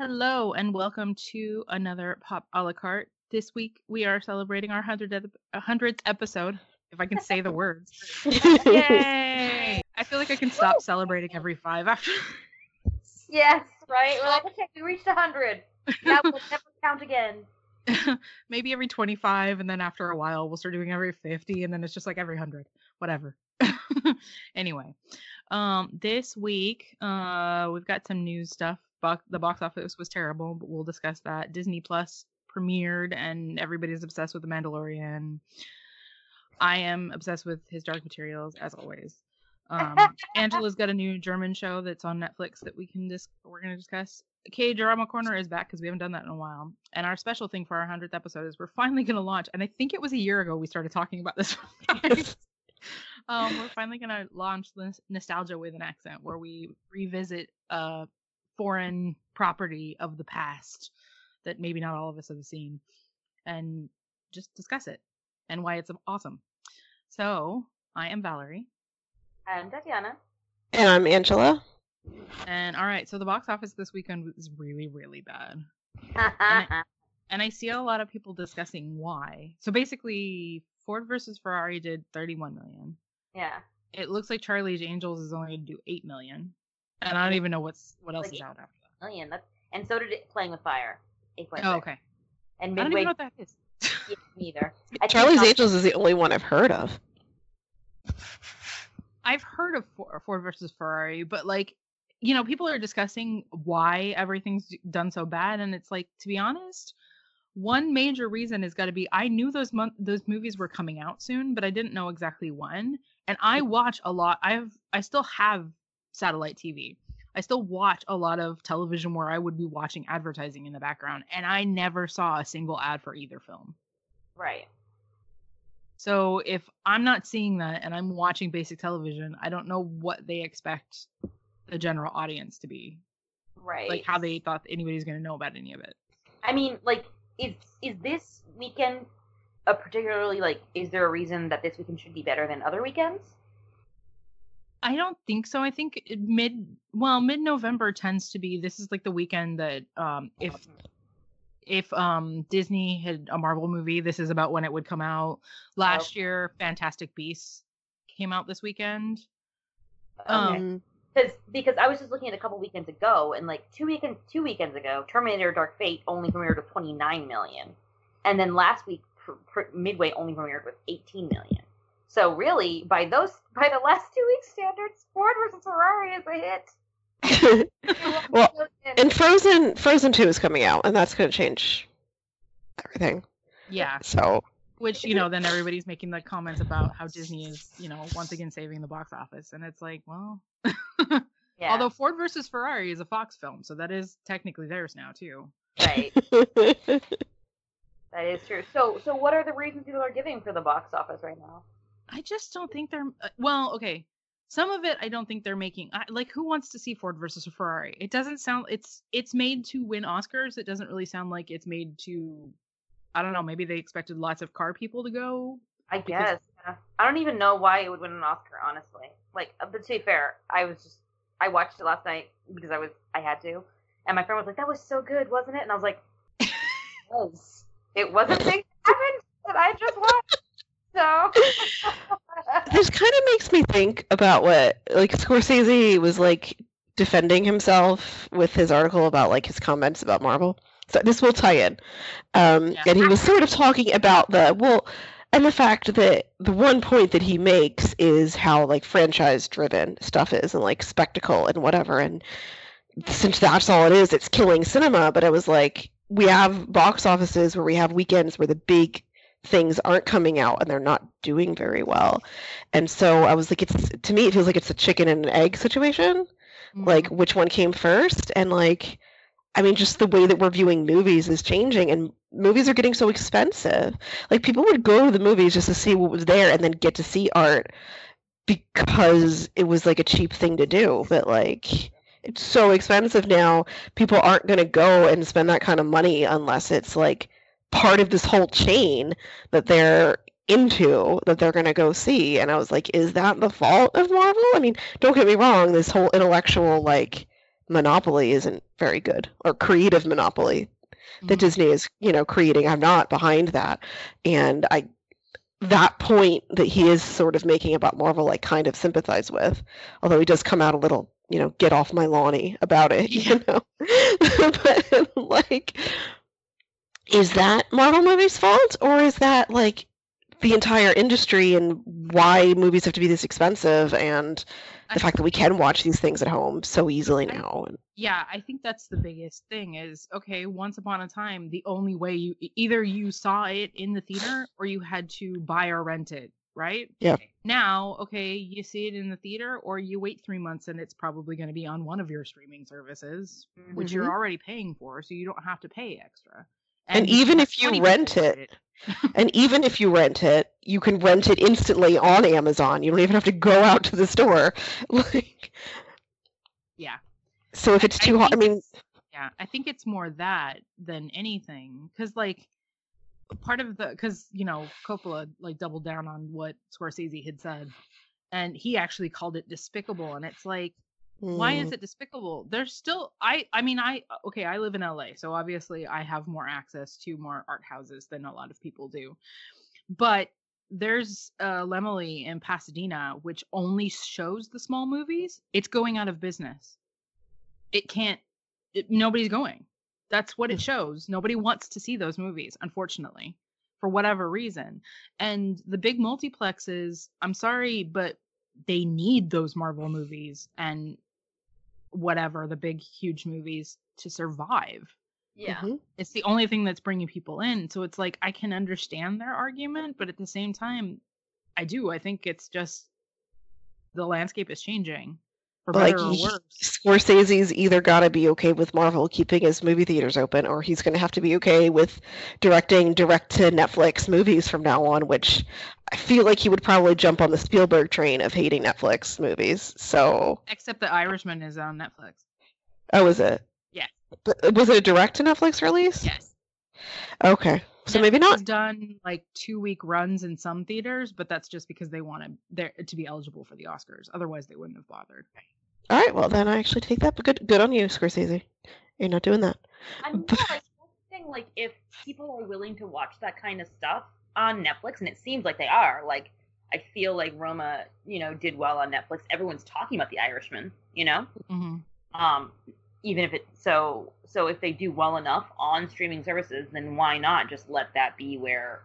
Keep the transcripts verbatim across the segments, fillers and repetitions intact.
Hello and welcome to another Pop a la carte. This week we are celebrating our hundredth hundredth episode, if I can say the words. Yay! I feel like I can stop celebrating every five after. Yes, right? We're like, okay, we reached one hundred. Now we'll never count again. Maybe every twenty-five, and then after a while we'll start doing every fifty, and then it's just like every one hundred. Whatever. Anyway, um, this week uh, we've got some news stuff. Bo- the box office was terrible, but we'll discuss that. Disney Plus premiered, and everybody's obsessed with The Mandalorian. I am obsessed with his Dark Materials, as always. Um, Angela's got a new German show that's on Netflix that we can dis- we're going to discuss. K-Drama Corner is back because we haven't done that in a while. And our special thing for our hundredth episode is we're finally going to launch, and I think it was a year ago we started talking about this. um, we're finally going to launch Nostalgia with an Accent, where we revisit a foreign property of the past that maybe not all of us have seen, and just discuss it and why it's awesome. So, I am Valerie. I'm Tatiana. And I'm Angela. And all right, so the box office this weekend was really, really bad. and, I, and I see a lot of people discussing why. So basically, Ford versus Ferrari did thirty-one million. Yeah. It looks like Charlie's Angels is only going to do eight million. And I don't even know what's what else like is out after that. Million. That's, and so did it Playing with Fire. eight point six. Oh, okay. And I don't even know what that is. Yeah, neither. Charlie's Angels is the only one I've heard of. I've heard of Ford versus Ferrari, but like, you know, people are discussing why everything's done so bad, and it's like, to be honest, one major reason has got to be I knew those mon- those movies were coming out soon, but I didn't know exactly when. And I watch a lot. I have I still have satellite T V. I still watch a lot of television where I would be watching advertising in the background, and I never saw a single ad for either film. Right. So if I'm not seeing that and I'm watching basic television, I don't know what they expect the general audience to be. Right. Like how they thought anybody's going to know about any of it. I mean, like, is is this weekend a particularly, like, is there a reason that this weekend should be better than other weekends? I don't think so. I think mid, well, mid-November tends to be, this is like the weekend that um, if if um, Disney had a Marvel movie, this is about when it would come out. Last okay. year, Fantastic Beasts came out this weekend. Okay. Um, Because because I was just looking at a couple weekends ago, and like two weekends two weekends ago, Terminator: Dark Fate only premiered with twenty-nine million, and then last week pr- pr- Midway only premiered with eighteen million. So really, by those by the last two weeks standards, Ford versus Ferrari is a hit. Well, and Frozen Frozen two is coming out, and that's going to change everything. Yeah. So. Which, you know, then everybody's making the comments about how Disney is, you know, once again saving the box office. And it's like, well, yeah. Although Ford versus Ferrari is a Fox film, so that is technically theirs now, too. Right. That is true. So, so what are the reasons people are giving for the box office right now? I just don't think they're, well, okay. Some of it I don't think they're making, like, who wants to see Ford versus Ferrari? It doesn't sound, it's it's made to win Oscars. It doesn't really sound like it's made to... I don't know, maybe they expected lots of car people to go. I guess. Yeah. I don't even know why it would win an Oscar, honestly. Like, but to be fair, I was just, I watched it last night because I was, I had to. And my friend was like, that was so good, wasn't it? And I was like, it was. It wasn't things that happened that I just watched. So. This kind of makes me think about what, like, Scorsese was, like, defending himself with his article about, like, his comments about Marvel. So this will tie in. Um, yeah. And he was sort of talking about the, well, and the fact that the one point that he makes is how, like, franchise-driven stuff is and, like, spectacle and whatever. And since that's all it is, it's killing cinema. But it was like, we have box offices where we have weekends where the big things aren't coming out and they're not doing very well. And so I was like, it's, to me, it feels like it's a chicken and an egg situation. Mm-hmm. Like, which one came first? And, like... I mean, just the way that we're viewing movies is changing, and movies are getting so expensive. Like, people would go to the movies just to see what was there and then get to see art because it was, like, a cheap thing to do. But, like, it's so expensive now, people aren't going to go and spend that kind of money unless it's, like, part of this whole chain that they're into, that they're going to go see. And I was like, is that the fault of Marvel? I mean, don't get me wrong, this whole intellectual, like... monopoly isn't very good, or creative monopoly that Mhm. Disney is, you know, creating. I'm not behind that. And I that point that he is sort of making about Marvel, I kind of sympathize with, although he does come out a little, you know, get off my lawny about it, Yeah. you know. But like, is that Marvel movies' fault, or is that like the entire industry and why movies have to be this expensive, and the I fact that we can watch these things at home so easily I now? And Yeah, I think that's the biggest thing is, okay, once upon a time, the only way you e- either you saw it in the theater or you had to buy or rent it, right? yeah, Now, okay, you see it in the theater or you wait three months and it's probably going to be on one of your streaming services, which Mhm. you're already paying for, so you don't have to pay extra. And you can even have if you twenty rent people watch it, and even if you rent it, you can rent it instantly on Amazon. You don't even have to go out to the store. Like, Yeah. so if I, it's I too hard, I think mean, it's yeah, I think it's more that than anything, because like part of the because you know Coppola like doubled down on what Scorsese had said, and he actually called it despicable, and it's like, why is mm, it despicable? There's still I I mean I okay I live in L A, so obviously I have more access to more art houses than a lot of people do, but there's uh Lemley in Pasadena which only shows the small movies. It's going out of business. It can't it, nobody's going. That's what it shows. Nobody wants to see those movies, unfortunately, for whatever reason. And the big multiplexes, I'm sorry, but they need those Marvel movies and whatever, the big, huge movies to survive. Yeah. mhm. It's the only thing that's bringing people in. So it's like, I can understand their argument, but at the same time, I do. I think it's just the landscape is changing for But like, better or he, worse. Scorsese's either got to be okay with Marvel keeping his movie theaters open, or he's going to have to be okay with directing direct to Netflix movies from now on, which I feel like he would probably jump on the Spielberg train of hating Netflix movies. So, Except The Irishman is on Netflix. oh, is it? Yeah. But was it a direct to Netflix release? Yes. Okay. So Netflix maybe not. has done like two week runs in some theaters, but that's just because they wanted there to be eligible for the Oscars. Otherwise, they wouldn't have bothered. All right, well then I actually take that. But good, good on you, Scorsese. You're not doing that. I mean, yeah, like, that's the thing, like, if people are willing to watch that kind of stuff on Netflix, and it seems like they are, like, I feel like Roma, you know, did well on Netflix. Everyone's talking about The Irishman, you know? Mm-hmm. Um, even if it, so, so if they do well enough on streaming services, then why not just let that be where,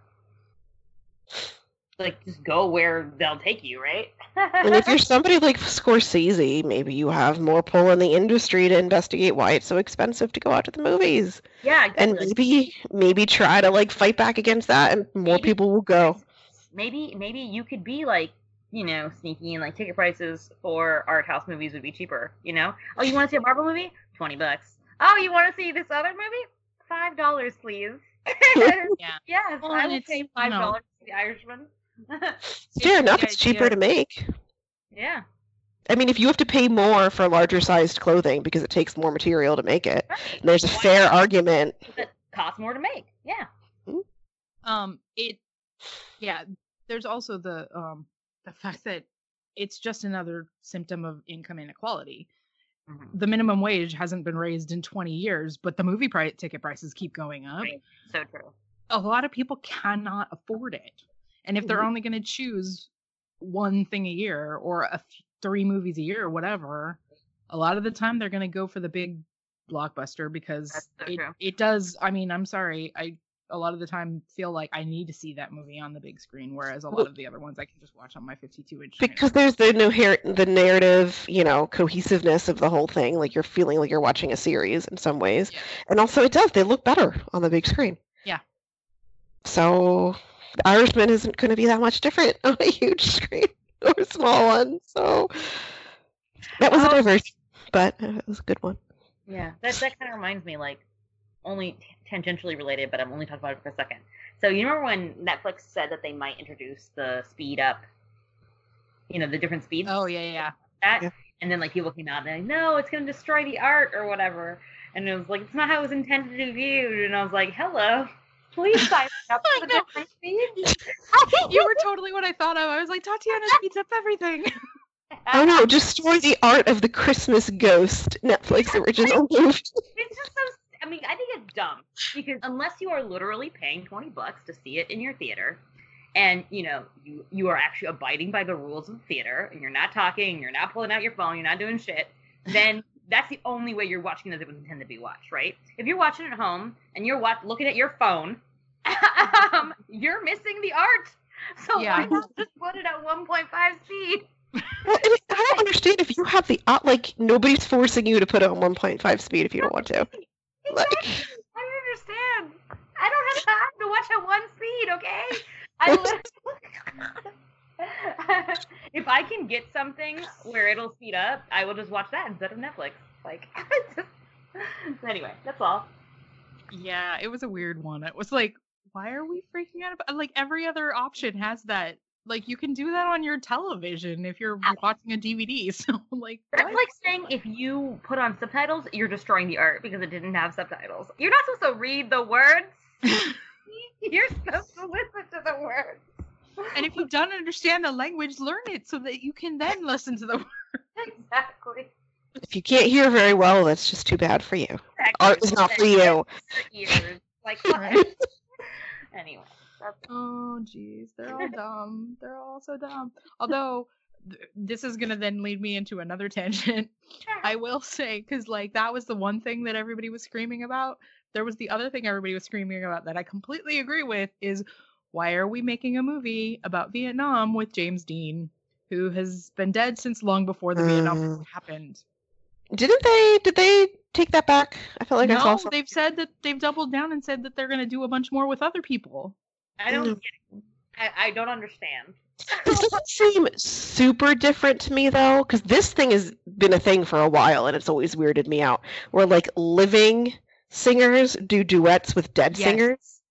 like, just go where they'll take you, right? And if you're somebody like Scorsese, maybe you have more pull in the industry to investigate why it's so expensive to go out to the movies. Yeah, exactly. And maybe maybe try to like fight back against that, and more Maybe- people will go. maybe maybe you could be like, you know, sneaky and like ticket prices for art house movies would be cheaper, you know? Oh, you want to see a Marvel movie? Twenty bucks. Oh, you want to see this other movie? Five dollars, please. Yeah. Yes, Well, I and would it's, pay you five know- dollars for The Irishman. Fair enough, the it's cheaper idea- to make. Yeah. I mean, if you have to pay more for larger sized clothing because it takes more material to make it, Right. there's a Why fair not? argument. It costs more to make. Yeah. Um, it, yeah. There's also the um the fact that it's just another symptom of income inequality. Mhm. The minimum wage hasn't been raised in twenty years, but the movie price ticket prices keep going up. Right. So true. A lot of people cannot afford it. And if they're Mhm. only going to choose one thing a year or a f- three movies a year or whatever, a lot of the time they're going to go for the big blockbuster because That's so it, true. it does. I mean, I'm sorry. I a lot of the time feel like I need to see that movie on the big screen, whereas a lot Well- of the other ones I can just watch on my fifty-two inch. Because there's the no the narrative, you know, cohesiveness of the whole thing. Like you're feeling like you're watching a series in some ways, Yeah. and also it does. They look better on the big screen. Yeah. So, The Irishman isn't going to be that much different on a huge screen or a small one. So that was a Oh. diversion, but uh, it was a good one. Yeah, that that kind of reminds me, like, only t- tangentially related, but I'm only talking about it for a second. So you remember when Netflix said that they might introduce the speed up, you know, the different speeds? Oh yeah, yeah. That, Yeah. and then like people came out and they're like, no, it's going to destroy the art or whatever. And it was like, it's not how it was intended to be viewed. And I was like, hello, please sign up I for the know. different speeds. You were totally what I thought of. I was like, Tatiana speeds up everything. Oh no, destroy the art of the Christmas Ghost Netflix original movie. It's just so. I mean, I think it's dumb because unless you are literally paying twenty bucks to see it in your theater, and you know you you are actually abiding by the rules of the theater, and you're not talking, you're not pulling out your phone, you're not doing shit, then that's the only way you're watching as it was intended to be watched, right? If you're watching at home and you're watch, looking at your phone, um, you're missing the art. So Yeah. why not just put it at one point five speed? Well, I, mean, I don't understand if you have the uh, like nobody's forcing you to put it on one point five speed if you don't want to. Like, Exactly. I don't understand. I don't have time to watch at one speed, okay? I literally... If I can get something where it'll speed up, I will just watch that instead of Netflix. Like, just... Anyway, that's all. Yeah, it was a weird one. It was like, why are we freaking out about? Like every other option has that. Like you can do that on your television if you're watching a D V D. So like, That's what? like saying if you put on subtitles, you're destroying the art because it didn't have subtitles. You're not supposed to read the words. You're supposed to listen to the words. And if you don't understand the language, learn it so that you can then listen to the words. Exactly. if you can't hear very well, that's just too bad for you. Exactly. Art is not for you. Ears. Like, what? Anyway. That's... Oh, jeez, they're all dumb. They're all so dumb. Although th- this is gonna then lead me into another tangent. I will say, because like that was the one thing that everybody was screaming about. There was the other thing everybody was screaming about that I completely agree with is why are we making a movie about Vietnam with James Dean, who has been dead since long before the Vietnam War Mm. happened? Didn't they? Did they take that back? I felt like I saw No, something. they've said that they've doubled down and said that they're gonna do a bunch more with other people. I don't Mm. get it. I, I don't understand. This doesn't seem super different to me though, because this thing has been a thing for a while, and it's always weirded me out. Where like living singers do duets with dead Yes. singers,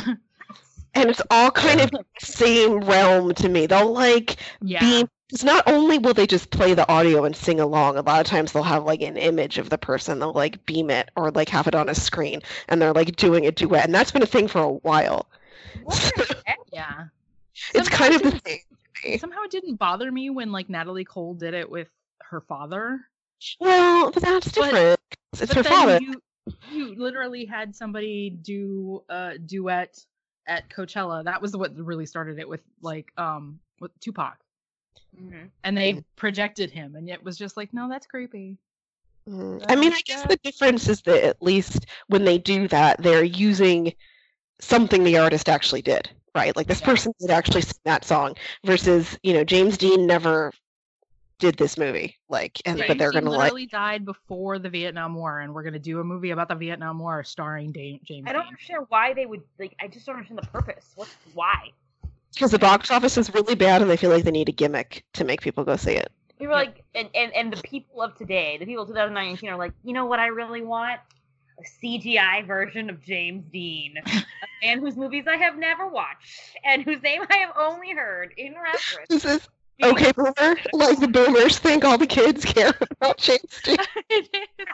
and it's all kind of the same realm to me. They'll like Yeah. beam. Because not only will they just play the audio and sing along, a lot of times they'll have like an image of the person. They'll like beam it or like have it on a screen, and they're like doing a duet, and that's been a thing for a while. What the heck? Yeah. It's Somehow kind of it the didn't- same. to me. Somehow it didn't bother me when like Natalie Cole did it with her father. Well, but that's But- different. it's But her then father. you you literally had somebody do a duet at Coachella. That was what really started it with like um with Tupac. Mm-hmm. And they projected him and it was just like, no, that's creepy. Mm, I mean, I That's guess good. the difference is that at least when they do that, they're using something the artist actually did, right? Like this Yeah. person did actually sing that song versus, you know, James Dean never did this movie. Like, and James but they're Dean gonna like, literally died before the Vietnam War, and we're gonna do a movie about the Vietnam War starring Dame, James I don't Dean. understand why they would like. I just don't understand the purpose. What's why? because the box office is really bad, and they feel like they need a gimmick to make people go see it. People are like, and, and and the people of today, the people of twenty nineteen are like, you know what I really want? A C G I version of James Dean, a man whose movies I have never watched and whose name I have only heard in reference. This is okay, boomer. Like the boomers think all the kids care about James Dean. It is.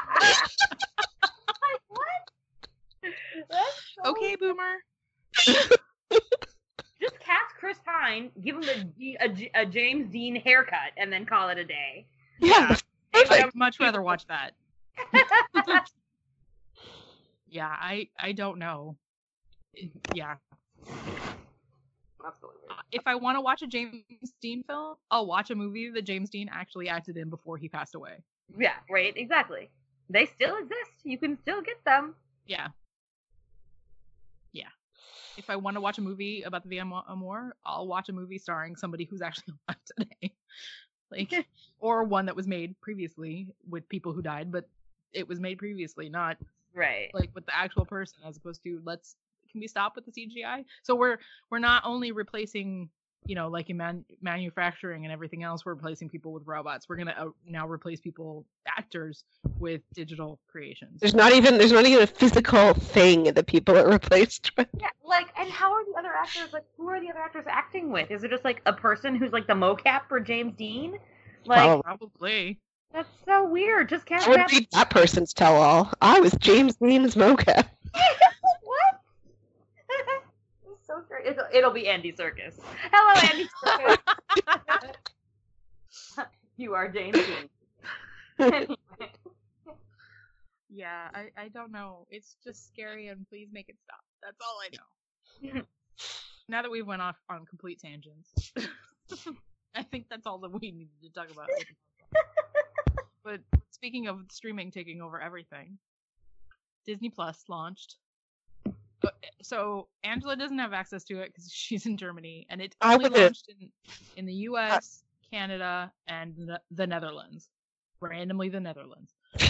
Like, what? That's so Okay, boomer. Just cast Chris Pine, give him a, G- a, G- a James Dean haircut, and then call it a day. Yeah, that's perfect. I'd much rather watch that. Yeah, I I don't know. Yeah, Absolutely. if I want to watch a James Dean film, I'll watch a movie that James Dean actually acted in before he passed away. Yeah, right, exactly. They still exist. You can still get them. Yeah. Yeah. If I want to watch a movie about the Vietnam War, I'll watch a movie starring somebody who's actually alive today. Like, or one that was made previously with people who died, but it was made previously, not Right. like with the actual person, as opposed to let's can we stop with the C G I? So we're we're not only replacing, you know, like in man- manufacturing and everything else, we're replacing people with robots. We're gonna uh, now replace people, actors, with digital creations. There's not even there's not even a physical thing that people are replaced with. Yeah, like, and how are the other actors, like, who are the other actors acting with? Is it just, like, a person who's, like, the mocap for James Dean? Like, Probably. Probably. that's so weird. Just cast I would that. read that person's tell-all. I was James Dean's mocap. What? It's so strange. It'll, it'll be Andy Serkis. Hello, Andy Serkis. You are James Dean. Anyway. Yeah, I, I don't know. It's just scary, and please make it stop. That's all I know. Now that we went off on complete tangents, I think that's all that we needed to talk about. But speaking of streaming taking over everything, Disney Plus launched. So Angela doesn't have access to it because she's in Germany, and it only launched in, in the U S, Canada, and the, the Netherlands. Randomly, the Netherlands.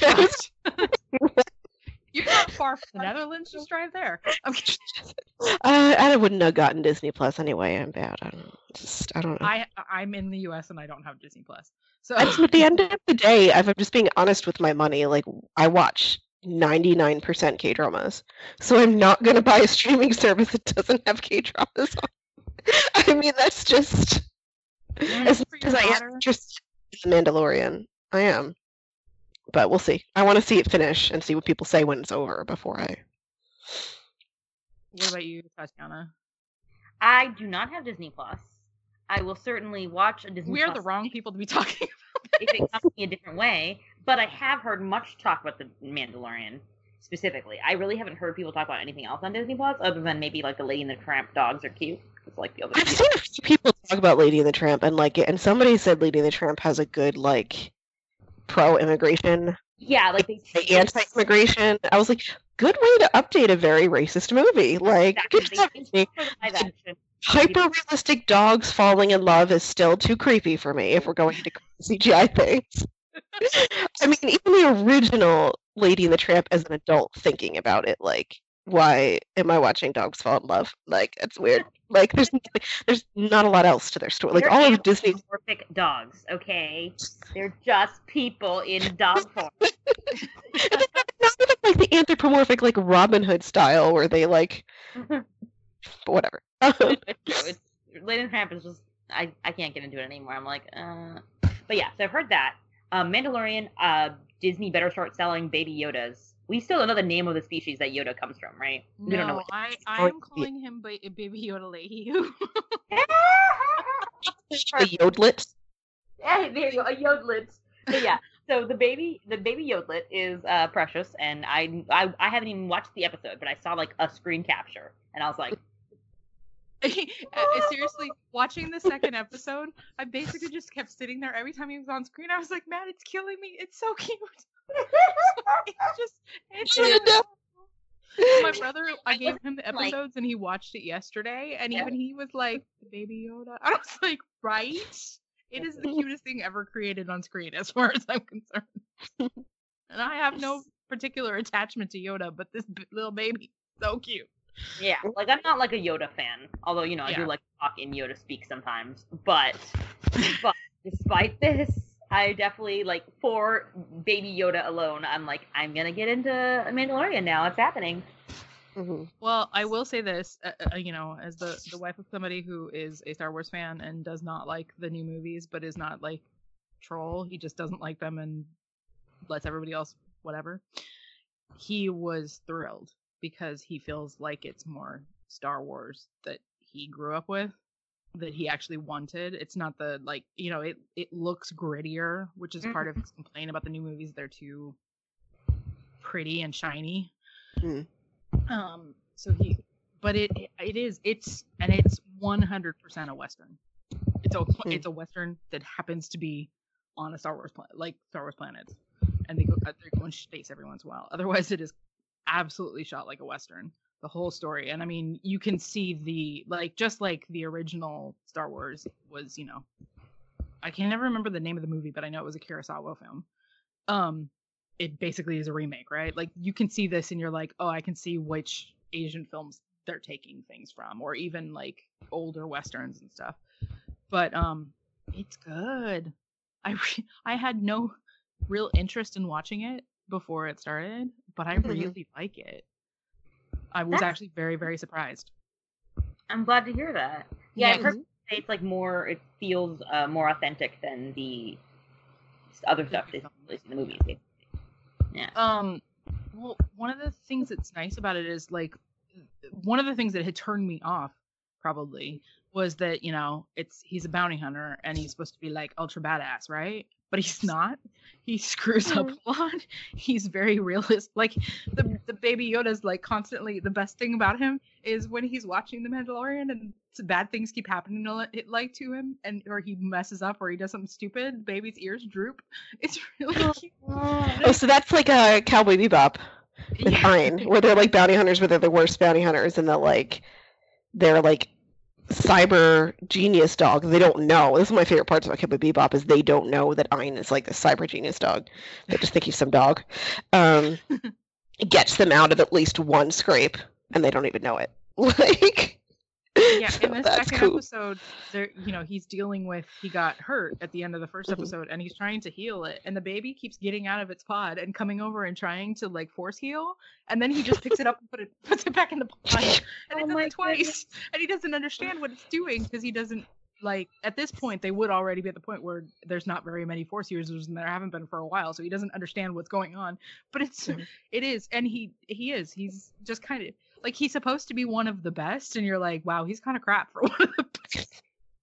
You're not far from the Netherlands. Just drive there. Okay. Uh, I wouldn't have gotten Disney Plus anyway. I'm bad. I don't know. Just I don't know. I I'm in the U S and I don't have Disney Plus. So I just, at the end of the day, if I'm just being honest with my money, like I watch ninety-nine percent K-dramas, so I'm not gonna buy a streaming service that doesn't have K-dramas on. I mean, that's just as much as I am interested in The Mandalorian. I am. But we'll see. I want to see it finish and see what people say when it's over before I... What about you, Tatiana? I do not have Disney Plus. I will certainly watch a Disney We are Plus the wrong people to be talking about if it comes to me a different way, but I have heard much talk about The Mandalorian specifically. I really haven't heard people talk about anything else on Disney Plus other than maybe like the Lady and the Tramp dogs are cute. It's like the other I've seen a few people talk about Lady and the Tramp and like it, and somebody said Lady and the Tramp has a good like pro-immigration. Yeah, like they anti-immigration. I was like, good way to update a very racist movie. Like, exactly. hyper-realistic dogs falling in love is still too creepy for me if we're going to C G I things. I mean, even the original Lady and the Tramp as an adult thinking about it, like, why am I watching dogs fall in love? Like, it's weird. Like, there's there's not a lot else to their story. Like, They're all of Disney anthropomorphic dogs, okay? They're just people in dog form. Not even like the anthropomorphic, like Robin Hood style, where they like, whatever. It's, Lady and the Tramp is just I I can't get into it anymore. I'm like, uh. But yeah, so I've heard that. Um, Mandalorian. Uh, Disney better start selling Baby Yodas. We still don't know the name of the species that Yoda comes from, right? We no, don't know. What I, I am calling him ba- Baby Yoda Leahy. The Yodlet. Hey, there you go, a Yodlet. But yeah, so the baby, the baby Yodlet is uh, precious, and I, I, I haven't even watched the episode, but I saw like a screen capture, and I was like, seriously, watching the second episode, I basically just kept sitting there every time he was on screen. I was like, man, it's killing me. It's so cute. It's just, it's just my brother, I gave him the episodes and he watched it yesterday, and even he was like, Baby Yoda. I was like, right? It is the cutest thing ever created on screen, as far as I'm concerned. And I have no particular attachment to Yoda, but this b- little baby, so cute. Yeah, like I'm not like a Yoda fan, although you know I yeah. do like to talk in Yoda speak sometimes. But, but despite this, I definitely like for Baby Yoda alone, I'm like I'm gonna get into Mandalorian now. It's happening. Mm-hmm. Well, I will say this, uh, uh, you know, as the the wife of somebody who is a Star Wars fan and does not like the new movies, but is not like troll. He just doesn't like them and lets everybody else whatever. He was thrilled because he feels like it's more Star Wars that he grew up with, that he actually wanted. It's not the, like, you know, it, it looks grittier, which is part of his complaint about the new movies. They're too pretty and shiny. Mm. Um, so he, but it, it is, it's, and it's one hundred percent a Western. It's a, mm. it's a Western that happens to be on a Star Wars planet, like Star Wars planets. And they go, they go in space every once in a while. Otherwise it is absolutely shot like a Western, the whole story. And I mean, you can see the, like, just like the original Star Wars was, you know, I can never remember the name of the movie, but I know it was a Kurosawa film. Um, it basically is a remake, right? Like, you can see this and you're like, oh, I can see which Asian films they're taking things from, or even like older Westerns and stuff. But um, it's good. I re- I had no real interest in watching it before it started, but I really mm-hmm. like it. I was That's... actually very, very surprised. I'm glad to hear that. Yeah, yeah. I've heard say it's like more, it feels uh, more authentic than the other stuff they released in the movies. Yeah. Um. Well, one of the things that's nice about it is, like, one of the things that had turned me off probably, was that, you know, it's he's a bounty hunter and he's supposed to be like ultra badass, right? But he's not. He screws up a lot. He's very realist. Like the the baby Yoda's like constantly. The best thing about him is when he's watching The Mandalorian and bad things keep happening to, like to him, and or he messes up or he does something stupid. The baby's ears droop. It's really cute. Oh, so that's like a Cowboy Bebop with Yeah. Hein, where they're like bounty hunters, but they're the worst bounty hunters, and they're like they're like cyber genius dog. They don't know. This is my favorite parts about Cowboy Bebop is they don't know that Ein is like the cyber genius dog. They just think he's some dog. Um, it gets them out of at least one scrape, and they don't even know it. Like, Yeah, so in the that's second cool. episode, there, you know, he's dealing with he got hurt at the end of the first Mhm. episode, and he's trying to heal it, and the baby keeps getting out of its pod and coming over and trying to like force heal, and then he just picks it up and put it puts it back in the pod, and Oh it does my it twice, and he doesn't understand what it's doing because he doesn't like at this point they would already be at the point where there's not very many force users and there haven't been for a while, so he doesn't understand what's going on, but it's Mhm. it is, and he he is he's just kind of. Like, he's supposed to be one of the best, and you're like, wow, he's kind of crap for one of the best.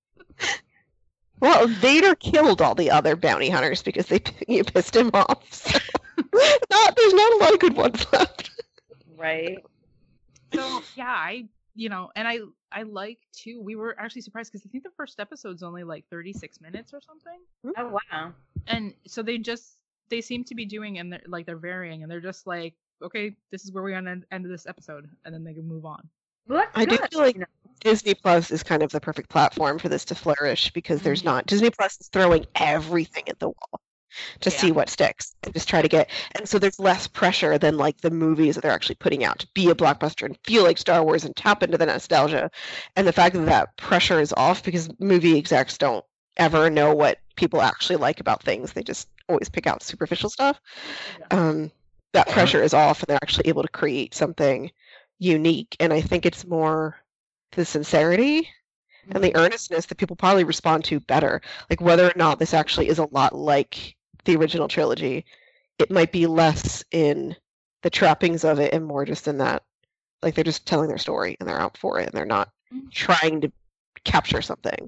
Well, Vader killed all the other bounty hunters because they you pissed him off. So not there's not a lot of good ones left. Right. So, yeah, I, you know, and I I like, too, we were actually surprised because I think the first episode's only, like, thirty-six minutes or something. Oh wow. And so they just, they seem to be doing, and they're, like, they're varying, and they're just like, okay, this is where we're going to end, end this episode, and then they can move on. Well, that's I do good. feel like you know. Disney Plus is kind of the perfect platform for this to flourish because there's Mhm. not Disney Plus is throwing everything at the wall to Yeah. see what sticks and just try to get and so there's less pressure than like the movies that they're actually putting out to be a blockbuster and feel like Star Wars and tap into the nostalgia, and the fact that that pressure is off because movie execs don't ever know what people actually like about things. They just always pick out superficial stuff. Um, that pressure is off and they're actually able to create something unique, and I think it's more the sincerity and the earnestness that people probably respond to better. Like whether or not this actually is a lot like the original trilogy, it might be less in the trappings of it and more just in that like they're just telling their story and they're out for it and they're not Mhm. trying to capture something.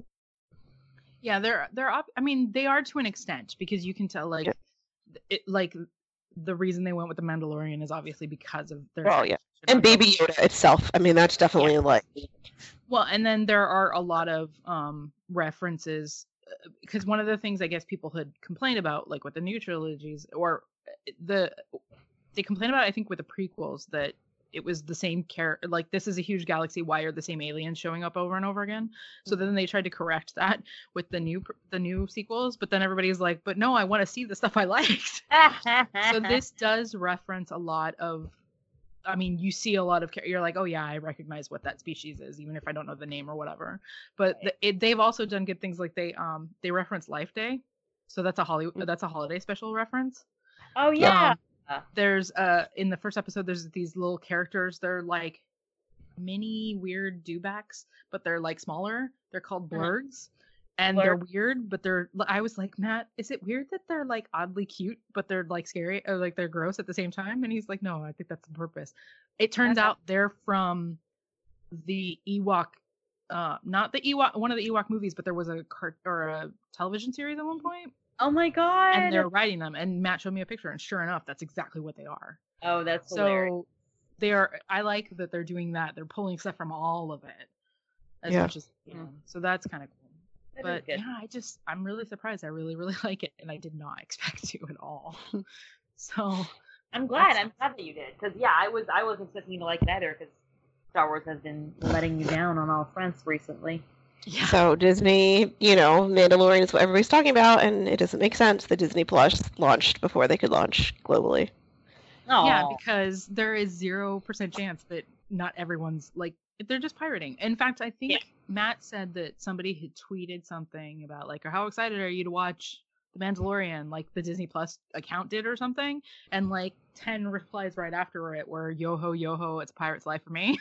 Yeah, they're, they're up, I mean, they are to an extent, because you can tell, like, Yeah. it, like, the reason they went with The Mandalorian is obviously because of their... Well, yeah. fixation And on Baby Grogu. Yoda itself, I mean, that's definitely like Well, and then there are a lot of um references, because one of the things I guess people had complained about, like with the new trilogies, or the they complained about, I think, with the prequels, that it was the same character. Like, this is a huge galaxy. Why are the same aliens showing up over and over again? So then they tried to correct that with the new pr- the new sequels. But then everybody's like, but no, I want to see the stuff I liked. So this does reference a lot of. I mean, you see a lot of, you're like, oh yeah, I recognize what that species is, even if I don't know the name or whatever. But the, it, they've also done good things, like they um they reference Life Day, so that's a Hollywood that's a holiday special reference. Oh yeah. Um, there's uh in the first episode, there's these little characters. They're like mini weird dewbacks, but they're like smaller. They're called blurgs. And they're weird, but they're. I was like, Matt, is it weird that they're like oddly cute, but they're like scary, or like they're gross at the same time? And he's like, no, I think that's the purpose. It turns That's out they're from the Ewok, uh, not the Ewok, one of the Ewok movies, but there was a cart or a television series at one point, Oh my god. and they're riding them. And Matt showed me a picture, and sure enough, that's exactly what they are. Oh, that's hilarious. So they are. I like that they're doing that. They're pulling stuff from all of it, as Yeah. much as you know. So that's kind of cool. That is But good. yeah, I just I'm really surprised. I really really like it, and I did not expect to at all. So I'm glad. That's- I'm glad that you did, because yeah, I was I wasn't expecting you to like it either, because Star Wars has been letting you down on all fronts recently. yeah, So Disney, you know, Mandalorian is what everybody's talking about, and it doesn't make sense that Disney Plus launched before they could launch globally. Oh, yeah, because there is zero percent chance that not everyone's like they're just pirating. In fact, I think Yeah. Matt said that somebody had tweeted something about like, how excited are you to watch The Mandalorian, like the Disney Plus account did or something, and like ten replies right after it were yo ho yo ho, it's pirate's life for me.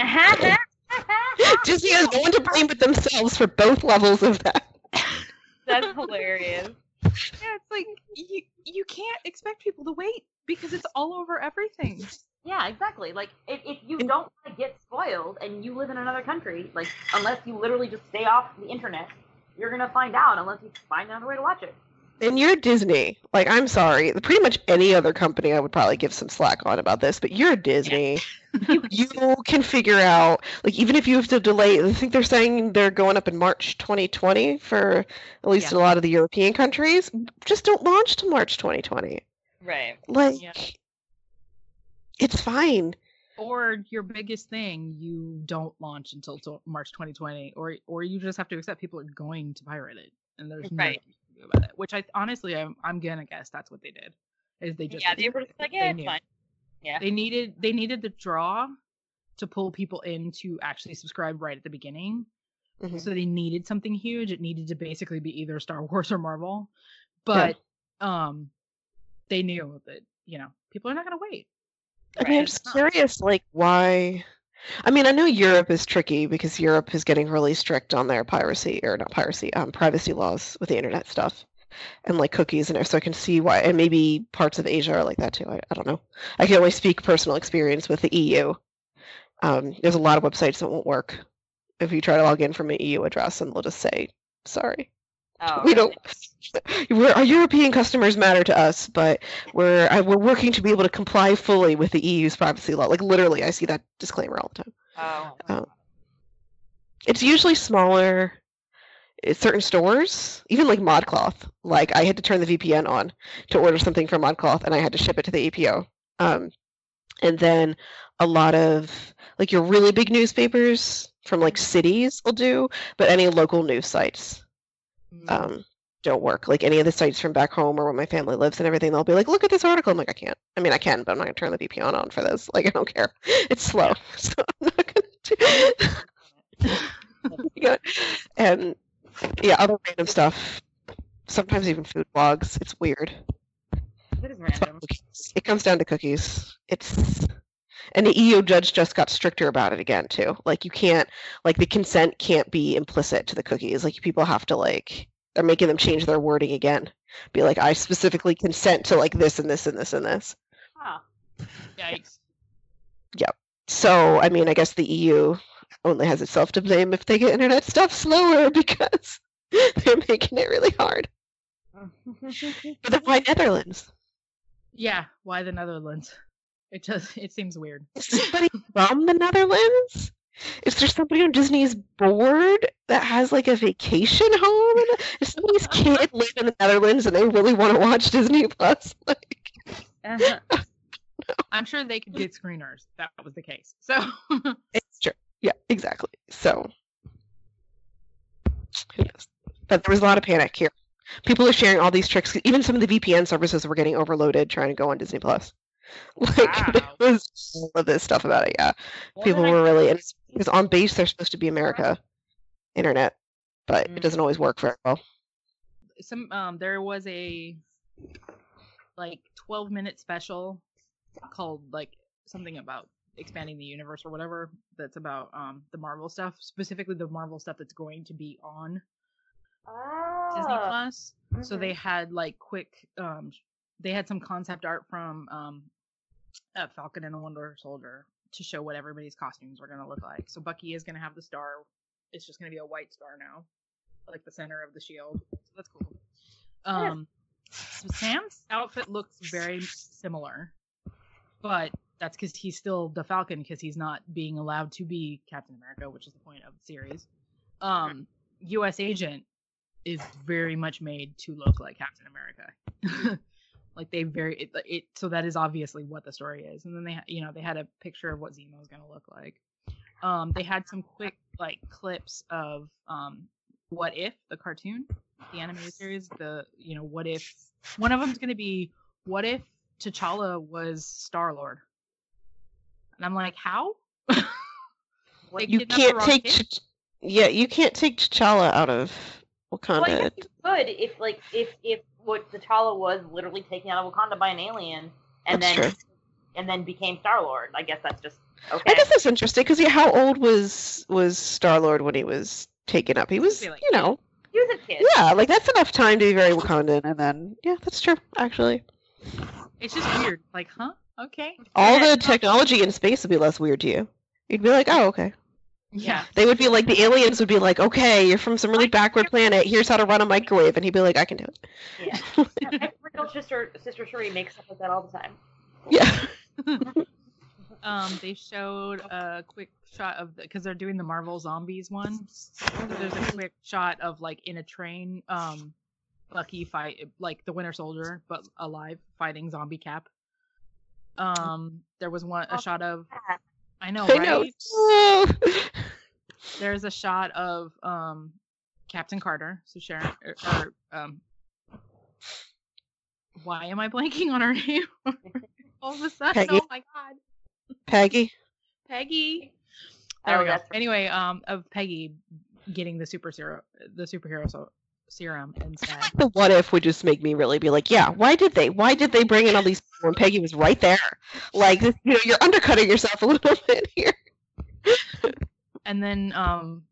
Disney has no one to blame but themselves for both levels of that. That's hilarious. Yeah, it's like you you can't expect people to wait because it's all over everything. Yeah, exactly. Like, if, if you don't want to get spoiled and you live in another country, like, unless you literally just stay off the internet, you're going to find out unless you find another way to watch it. And you're Disney. Like, I'm sorry. Pretty much any other company I would probably give some slack on about this, but you're Disney. Yeah. you, you can figure out, like, even if you have to delay, I think they're saying they're going up in March twenty twenty for at least Yeah. a lot of the European countries. Just don't launch to March twenty twenty. Right. Like, Yeah. it's fine. Or your biggest thing, you don't launch until to- March twenty twenty, or or you just have to accept people are going to pirate it, and there's Right. nothing you can do about it. Which I honestly, I'm I'm gonna guess that's what they did, is they just Yeah, they were just like, yeah, it's knew. fine. Yeah. They needed they needed the draw to pull people in to actually subscribe right at the beginning. Mm-hmm. So they needed something huge. It needed to basically be either Star Wars or Marvel, but yeah. um, they knew that you know people are not gonna wait. I mean, I'm just curious, like, why... I mean, I know Europe is tricky because Europe is getting really strict on their piracy, or not piracy, um, privacy laws with the internet stuff, and, like, cookies, and so I can see why, and maybe parts of Asia are like that, too. I, I don't know. I can only speak personal experience with the E U. Um, there's a lot of websites that won't work if you try to log in from an E U address, and they'll just say, sorry. Oh, we really? don't. We're, our European customers matter to us, but we're I, we're working to be able to comply fully with the E U's privacy law. Like literally, I see that disclaimer all the time. Oh. Um, it's usually smaller, it's certain stores, even like ModCloth. Like I had to turn the V P N on to order something from ModCloth, and I had to ship it to the A P O. Um, and then a lot of like your really big newspapers from like cities will do, but any local news sites. Um, don't work. Like any of the sites from back home or where my family lives and everything, they'll be like, look at this article. I'm like, I can't. I mean, I can, but I'm not going to turn the V P N on for this. Like, I don't care. It's slow. So I'm not going to do it. And yeah, other random stuff. Sometimes even food blogs. It's weird. It is random. It comes down to cookies. It's... And the E U judge just got stricter about it again, too. Like, you can't, like, the consent can't be implicit to the cookies. Like, people have to, like, they're making them change their wording again. Be like, I specifically consent to, like, this and this and this and this. Huh. Yikes. Yep. So, I mean, I guess the E U only has itself to blame if they get internet stuff slower because they're making it really hard. But then why Netherlands? Yeah, why the Netherlands? It just it seems weird. Is somebody from the Netherlands? Is there somebody on Disney's board that has like a vacation home? Is somebody's kid live in the Netherlands and they really want to watch Disney Plus? Like, uh-huh. I'm sure they could get screeners. If that was the case. So it's true. Yeah, exactly. So who knows? But there was a lot of panic here. People are sharing all these tricks. Even some of the V P N services were getting overloaded trying to go on Disney Plus. Like, Wow. there was all of this stuff about it, yeah. Well, People then I- were really, and because on base they're supposed to be America internet, but Mm. it doesn't always work very well. some um there was a like twelve minute special called like something about expanding the universe or whatever, that's about um the Marvel stuff, specifically the Marvel stuff that's going to be on Oh. Disney Plus. So Mhm. they had like quick um they had some concept art from um uh, Falcon and the Winter Soldier to show what everybody's costumes were going to look like. So Bucky is going to have the star. It's just going to be a white star now, like the center of the shield. So that's cool. Um, so Sam's outfit looks very similar, but that's because he's still the Falcon because he's not being allowed to be Captain America, which is the point of the series. Um, U S Agent is very much made to look like Captain America. Like they very it, it so that is obviously what the story is. And then they ha- you know they had a picture of what Zemo was going to look like. Um, they had some quick like clips of um, What If, the cartoon, the animated series. The you know what if one of them's going to be what if T'Challa was Star Lord, and I'm like, how? They You kidnapped the can't wrong take, kid? Ch- yeah, you can't take T'Challa out of Wakanda. Well, I guess you could if, like, if if what T'Challa was literally taken out of Wakanda by an alien, and That's then true. and then became Star Lord. I guess that's just okay. I guess that's interesting because yeah, how old was was Star Lord when he was taken up? He was, Be like, you know, He was a kid. yeah, like that's enough time to be very Wakandan, and then yeah, that's true actually. It's just weird. Like, huh? Okay. All the technology in space would be less weird to you. You'd be like, oh, okay. Yeah. They would be like, the aliens would be like, okay, you're from some really backward planet. Here's how to run a microwave. And he'd be like, I can do it. Yeah. My real sister, sister Sheree makes stuff like that all the time. Yeah. um, they showed a quick shot of the, because they're doing the Marvel Zombies one. So there's a quick shot of like in a train, um, Bucky fight like the Winter Soldier, but alive, fighting Zombie Cap. Um, there was one a oh, shot of. I know, right? I know. There's a shot of um, Captain Carter, so Sharon, or, or um, why am I blanking on her name? All of a sudden, Peggy. Oh my god, Peggy. Peggy. There oh, we go. Anyway, um, of Peggy getting the super serum, the superhero so, serum instead. The what if would just make me really be like, yeah, why did they? Why did they bring in all these people when Peggy was right there? Like, you know, you're undercutting yourself a little bit here. And then, um,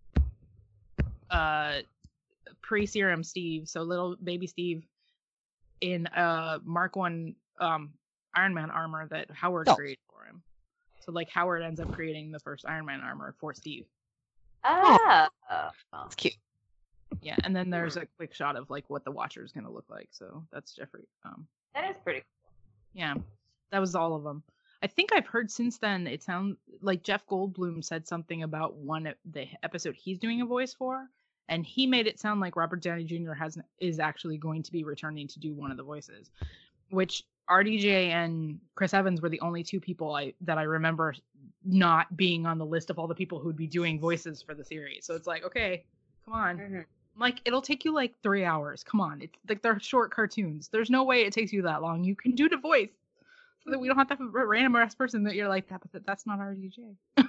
uh, pre-serum Steve, so little baby Steve, in uh Mark One um Iron Man armor that Howard oh. created for him. So like Howard ends up creating the first Iron Man armor for Steve. Ah, oh, that's cute. Yeah, and then there's a quick shot of like what the Watcher is gonna look like. So that's Jeffrey. Um, that is pretty cool. Yeah, that was all of them. I think I've heard since then. It sounds like Jeff Goldblum said something about one the episode he's doing a voice for, and he made it sound like Robert Downey Junior has is actually going to be returning to do one of the voices, which R D J and Chris Evans were the only two people I that I remember not being on the list of all the people who'd be doing voices for the series. So it's like, okay, come on. Mm-hmm. Like, it'll take you like three hours. Come on. It's like they're short cartoons. There's no way it takes you that long. You can do the voice so that we don't have to have a random ass person that you're like, that, but that's not R D J.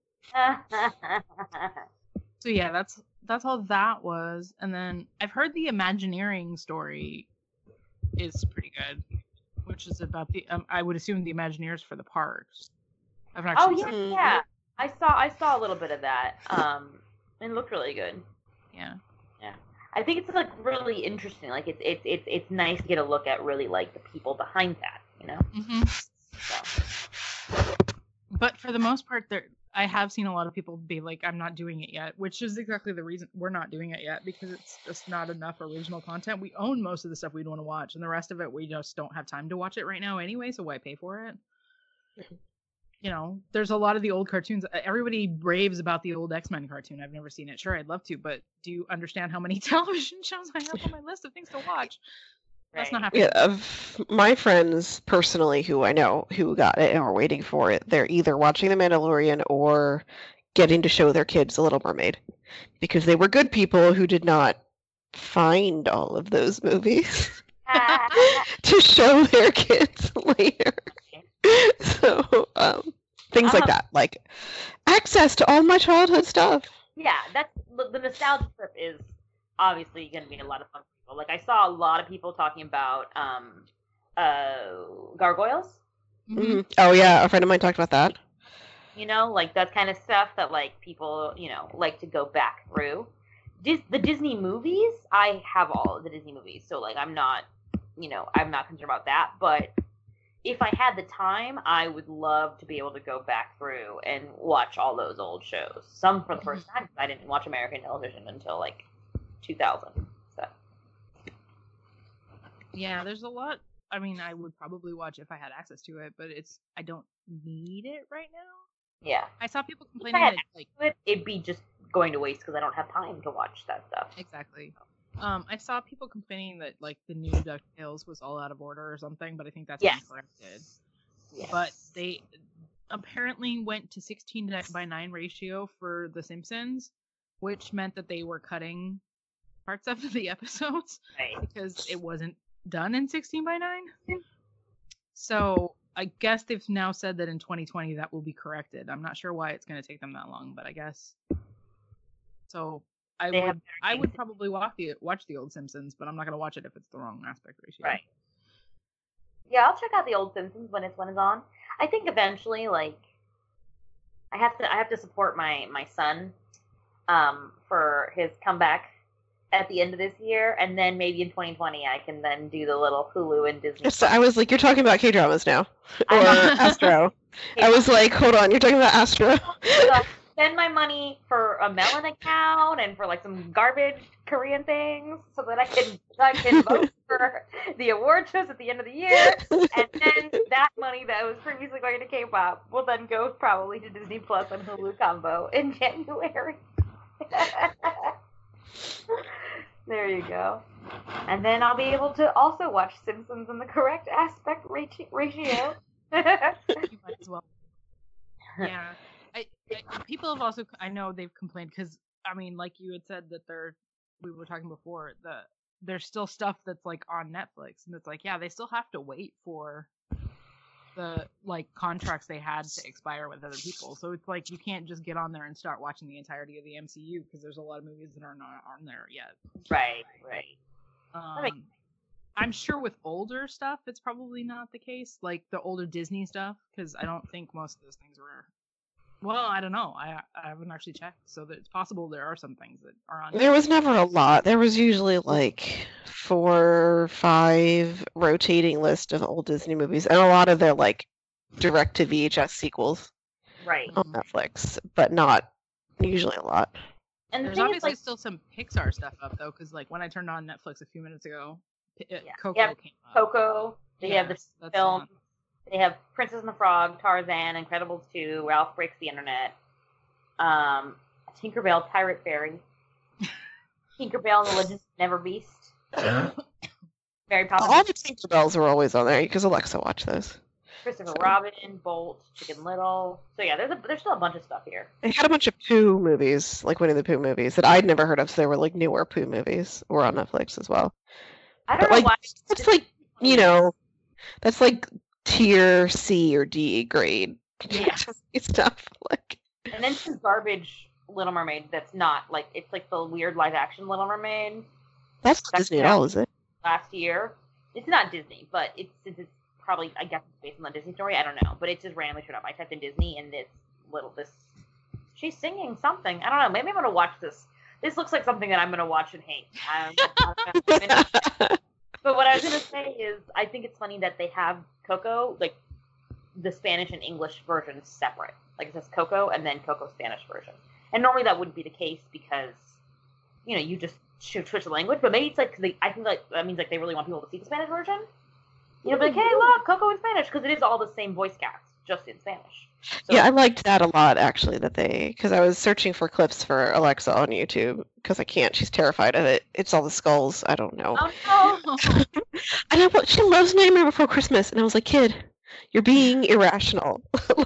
So yeah, that's that's all that was. And then I've heard the Imagineering story is pretty good, which is about the, um, I would assume the Imagineers for the parks. I've not oh, yeah, seen yeah. I saw I saw a little bit of that. Um, it looked really good. Yeah. Yeah, I think it's like really interesting. Like it's it's it's it's nice to get a look at really like the people behind that, you know. Mm-hmm. So. But for the most part, there I have seen a lot of people be like, "I'm not doing it yet," which is exactly the reason we're not doing it yet, because it's just not enough original content. We own most of the stuff we'd want to watch, and the rest of it we just don't have time to watch it right now anyway. So why pay for it? Mm-hmm. You know, there's a lot of the old cartoons. Everybody raves about the old X-Men cartoon. I've never seen it. Sure, I'd love to, but do you understand how many television shows I have on my list of things to watch? That's not happening. Yeah, of my friends personally who I know who got it and are waiting for it, they're either watching The Mandalorian or getting to show their kids The Little Mermaid, because they were good people who did not find all of those movies to show their kids later. So, um, things um, like that, like access to all my childhood stuff. Yeah, that's the nostalgia trip is obviously going to be a lot of fun for people. Like, I saw a lot of people talking about um, uh, gargoyles. Mm-hmm. Oh yeah, a friend of mine talked about that. You know, like that kind of stuff that like people, you know, like to go back through. Dis- the Disney movies, I have all of the Disney movies, so like I'm not, you know, I'm not concerned about that, but if I had the time, I would love to be able to go back through and watch all those old shows. Some for the first time, because I didn't watch American television until like two thousand. So. Yeah, there's a lot. I mean, I would probably watch if I had access to it, but it's I don't need it right now. Yeah. I saw people complaining that like it, it'd be just going to waste because I don't have time to watch that stuff. Exactly. Um, I saw people complaining that like the new DuckTales was all out of order or something, but I think that's yes. been corrected. Yes. But they apparently went to sixteen by nine ratio for The Simpsons, which meant that they were cutting parts of the episodes right. because it wasn't done in sixteen by nine. So I guess they've now said that in twenty twenty that will be corrected. I'm not sure why it's going to take them that long, but I guess. So. I they would I would probably watch the watch the old Simpsons, but I'm not gonna watch it if it's the wrong aspect ratio. Right. Yeah, I'll check out the old Simpsons when it's when it's on. I think eventually, like, I have to I have to support my my son, um, for his comeback at the end of this year, and then maybe in twenty twenty I can then do the little Hulu and Disney. So I was like, you're talking about K-dramas now, or Astro. I was like, hold on, you're talking about Astro. Spend my money for a Melon account and for like some garbage Korean things, so that I can I can vote for the award shows at the end of the year, and then that money that was previously going to K-pop will then go probably to Disney Plus and Hulu combo in January. There you go. And then I'll be able to also watch Simpsons in the correct aspect ratio. You might as well. Yeah. I, I, people have also, I know they've complained because, I mean, like you had said that they're, we were talking before, the there's still stuff that's like on Netflix, and it's like, yeah, they still have to wait for the like contracts they had to expire with other people. So it's like you can't just get on there and start watching the entirety of the M C U because there's a lot of movies that are not on there yet. Right, right. Um, I'm sure with older stuff, it's probably not the case, like the older Disney stuff, because I don't think most of those things were. Well, I don't know. I I haven't actually checked, so that it's possible there are some things that are on. There was never a lot. There was usually like four, five rotating list of old Disney movies, and a lot of their like direct to V H S sequels, right, on Netflix, but not usually a lot. And the there's obviously like, still some Pixar stuff up though, because like when I turned on Netflix a few minutes ago, it, yeah. Coco yeah, came up. Coco. They yes, have the film. They have Princess and the Frog, Tarzan, Incredibles two, Ralph Breaks the Internet, um, Tinkerbell, Pirate Fairy, Tinkerbell and the Legends of Neverbeast. Very popular. All the Tinkerbells were always on there because Alexa watched those. Christopher so. Robin, Bolt, Chicken Little. So yeah, there's a, there's still a bunch of stuff here. They had a bunch of Pooh movies, like Winnie the Pooh movies, that I'd never heard of. So they were like newer Pooh movies, were on Netflix as well. I don't but, know like, why. That's like, you know, that's like tier C or D grade. Yeah. Stuff like. And then some garbage Little Mermaid that's not like, it's like the weird live action Little Mermaid. That's not Disney at all, is it? Last year. It's not Disney, but it's since it's probably, I guess it's based on the Disney story, I don't know. But it just randomly showed up. I typed in Disney and this little, this, she's singing something. I don't know. Maybe I'm going to watch this. This looks like something that I'm going to watch and hate. I don't know. But what I was going to say is, I think it's funny that they have Coco, like, the Spanish and English versions separate. Like, it says Coco and then Coco Spanish version. And normally that wouldn't be the case because, you know, you just should switch the language. But maybe it's like, they, I think like that means like they really want people to see the Spanish version. You know, be like, hey, look, Coco in Spanish, because it is all the same voice cast, just in Spanish. So, yeah, I liked that a lot, actually, that they, because I was searching for clips for Alexa on YouTube, because I can't, she's terrified of it. It's all the skulls, I don't know. Oh, no. And I, she loves Nightmare Before Christmas, and I was like, kid, you're being irrational.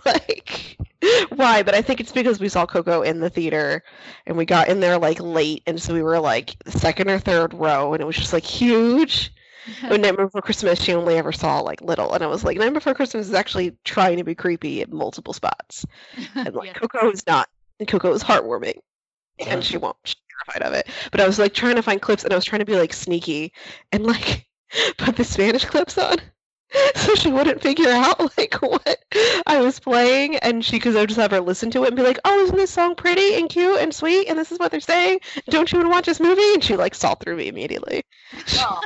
Like, why? But I think it's because we saw Coco in the theater, and we got in there, like, late, and so we were, like, second or third row, and it was just, like, huge. When Nightmare Before Christmas, she only ever saw, like, little. And I was like, Nightmare Before Christmas is actually trying to be creepy at multiple spots. And, like, yeah. Coco is not. And Coco is heartwarming. And she won't. She's terrified of it. But I was, like, trying to find clips, and I was trying to be, like, sneaky and, like, put the Spanish clips on. So she wouldn't figure out, like, what I was playing. And she, because I would just have her listen to it and be like, oh, isn't this song pretty and cute and sweet? And this is what they're saying? Don't you want to watch this movie? And she, like, saw through me immediately. Oh.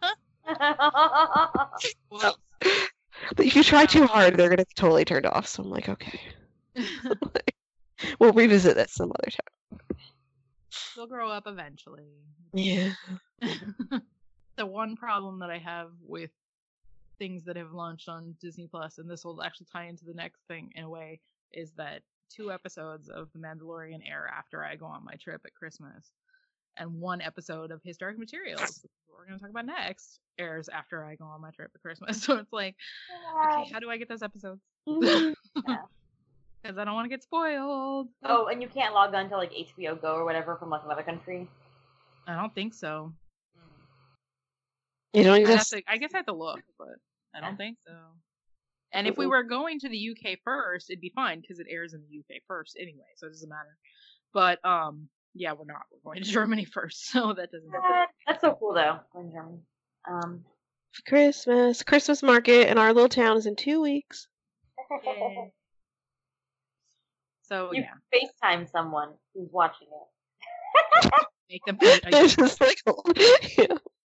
Well, but if you try too hard, they're going to be totally turned off. So I'm like, okay. We'll revisit this some other time. They'll grow up eventually. Yeah. The one problem that I have with things that have launched on Disney Plus, and this will actually tie into the next thing in a way, is that two episodes of The Mandalorian air after I go on my trip at Christmas, and one episode of Historic Materials, which we're going to talk about next, airs after I go on my trip at Christmas. So it's like, yeah. Okay, how do I get those episodes? Because yeah. I don't want to get spoiled. Oh, and you can't log on to like H B O Go or whatever from like another country? I don't think so. You don't just... to, I guess I have to look, but I don't think so. And if we were going to the U K first, it'd be fine because it airs in the U K first anyway, so it doesn't matter. But um, yeah, we're not. We're going to Germany first, so that doesn't matter. That's so cool, though. Going to Germany. Um, Christmas, Christmas market in our little town is in two weeks. Yay. So you yeah, FaceTime someone who's watching it. make them put it It's just like, yeah.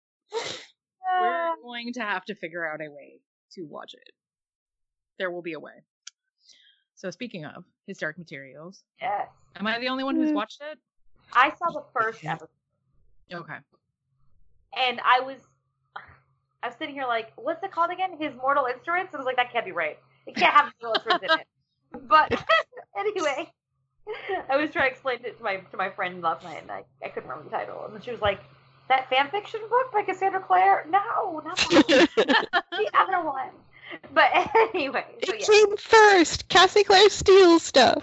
We're going to have to figure out a way to watch it. There will be a way. So speaking of His Dark Materials, yes. Am I the only one who's watched it? I saw the first episode. Okay. And I was, I was sitting here like, what's it called again? His Mortal Instruments? I was like, that can't be right. It can't have Mortal Instruments in it. But anyway, I was trying to explain it to my to my friend last night, and I, I couldn't remember the title. And she was like, that fan fiction book by Cassandra Clare? No, not that one. The other one. But anyway. So it yeah. came first. Cassie Clare steals stuff.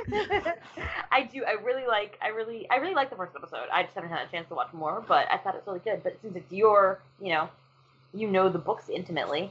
I do. I really like. I really. I really like the first episode. I just haven't had a chance to watch more, but I thought it was really good. But since it's your, you know, you know the books intimately.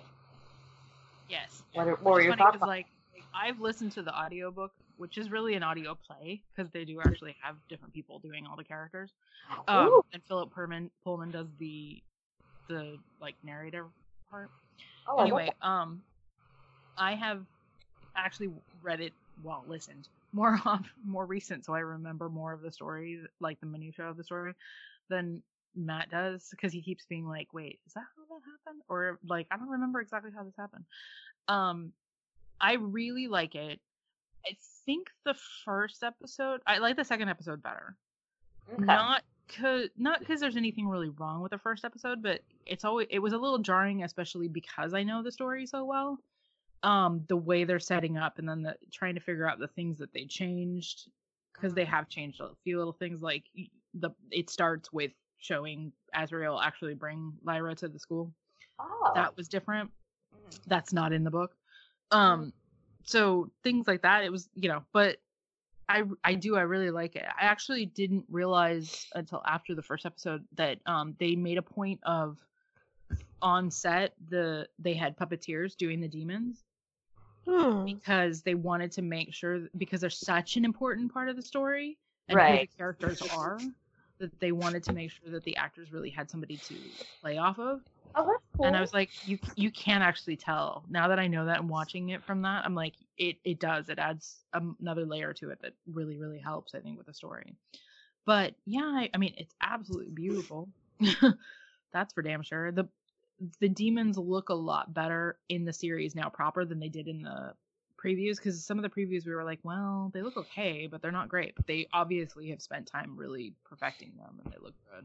Yes. What, are, what were your funny thoughts? Like, I've listened to the audiobook, which is really an audio play because they do actually have different people doing all the characters. Um, and Philip Pullman Pullman does the the like narrator part. Oh, anyway, um, I have actually read it, well, listened more of more recent, so I remember more of the story, like the minutia of the story, than Matt does, because he keeps being like, "Wait, is that how that happened?" Or like, I don't remember exactly how this happened. Um, I really like it. I think the first episode, I like the second episode better. Okay. Not cause not because there's anything really wrong with the first episode, but it's always it was a little jarring, especially because I know the story so well. Um, the way they're setting up, and then the trying to figure out the things that they changed, because they have changed a few little things. Like the it starts with showing Azrael actually bring Lyra to the school. Oh. That was different. That's not in the book. Um, so things like that. It was, you know, but. I, I do, I really like it. I actually didn't realize until after the first episode that um they made a point of on set the they had puppeteers doing the demons hmm. because they wanted to make sure, because they're such an important part of the story and right. who the characters are, that they wanted to make sure that the actors really had somebody to play off of. Oh, that's cool. And I was like, you you can actually tell. Now that I know that and watching it from that, I'm like, it, it does. It adds um, another layer to it that really, really helps, I think, with the story. But yeah, I, I mean, it's absolutely beautiful. That's for damn sure. The the demons look a lot better in the series now proper than they did in the previews, because some of the previews we were like, well, they look okay, but they're not great. But they obviously have spent time really perfecting them, and they look good.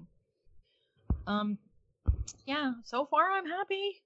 Um. Yeah, so far I'm happy.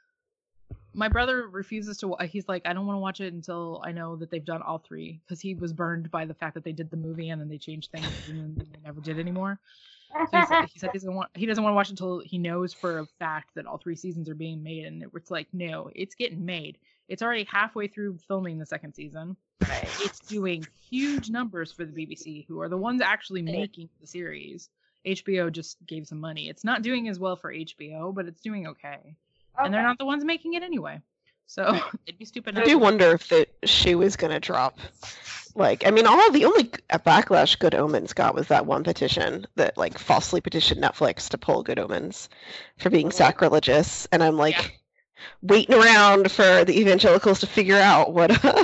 My brother refuses to. He's like, I don't want to watch it until I know that they've done all three, because he was burned by the fact that they did the movie and then they changed things and then they never did anymore. So he said, he said he doesn't want he doesn't want to watch until he knows for a fact that all three seasons are being made. And it's like, no, it's getting made. It's already halfway through filming the second season. Right. It's doing huge numbers for the B B C, who are the ones actually making the series. H B O just gave some money. It's not doing as well for H B O, but it's doing okay. okay. And they're not the ones making it anyway. So it'd be stupid not I do to. wonder if the shoe is going to drop. Like, I mean, all the only backlash Good Omens got was that one petition that, like, falsely petitioned Netflix to pull Good Omens for being sacrilegious. And I'm, like, yeah. waiting around for the evangelicals to figure out what... Uh,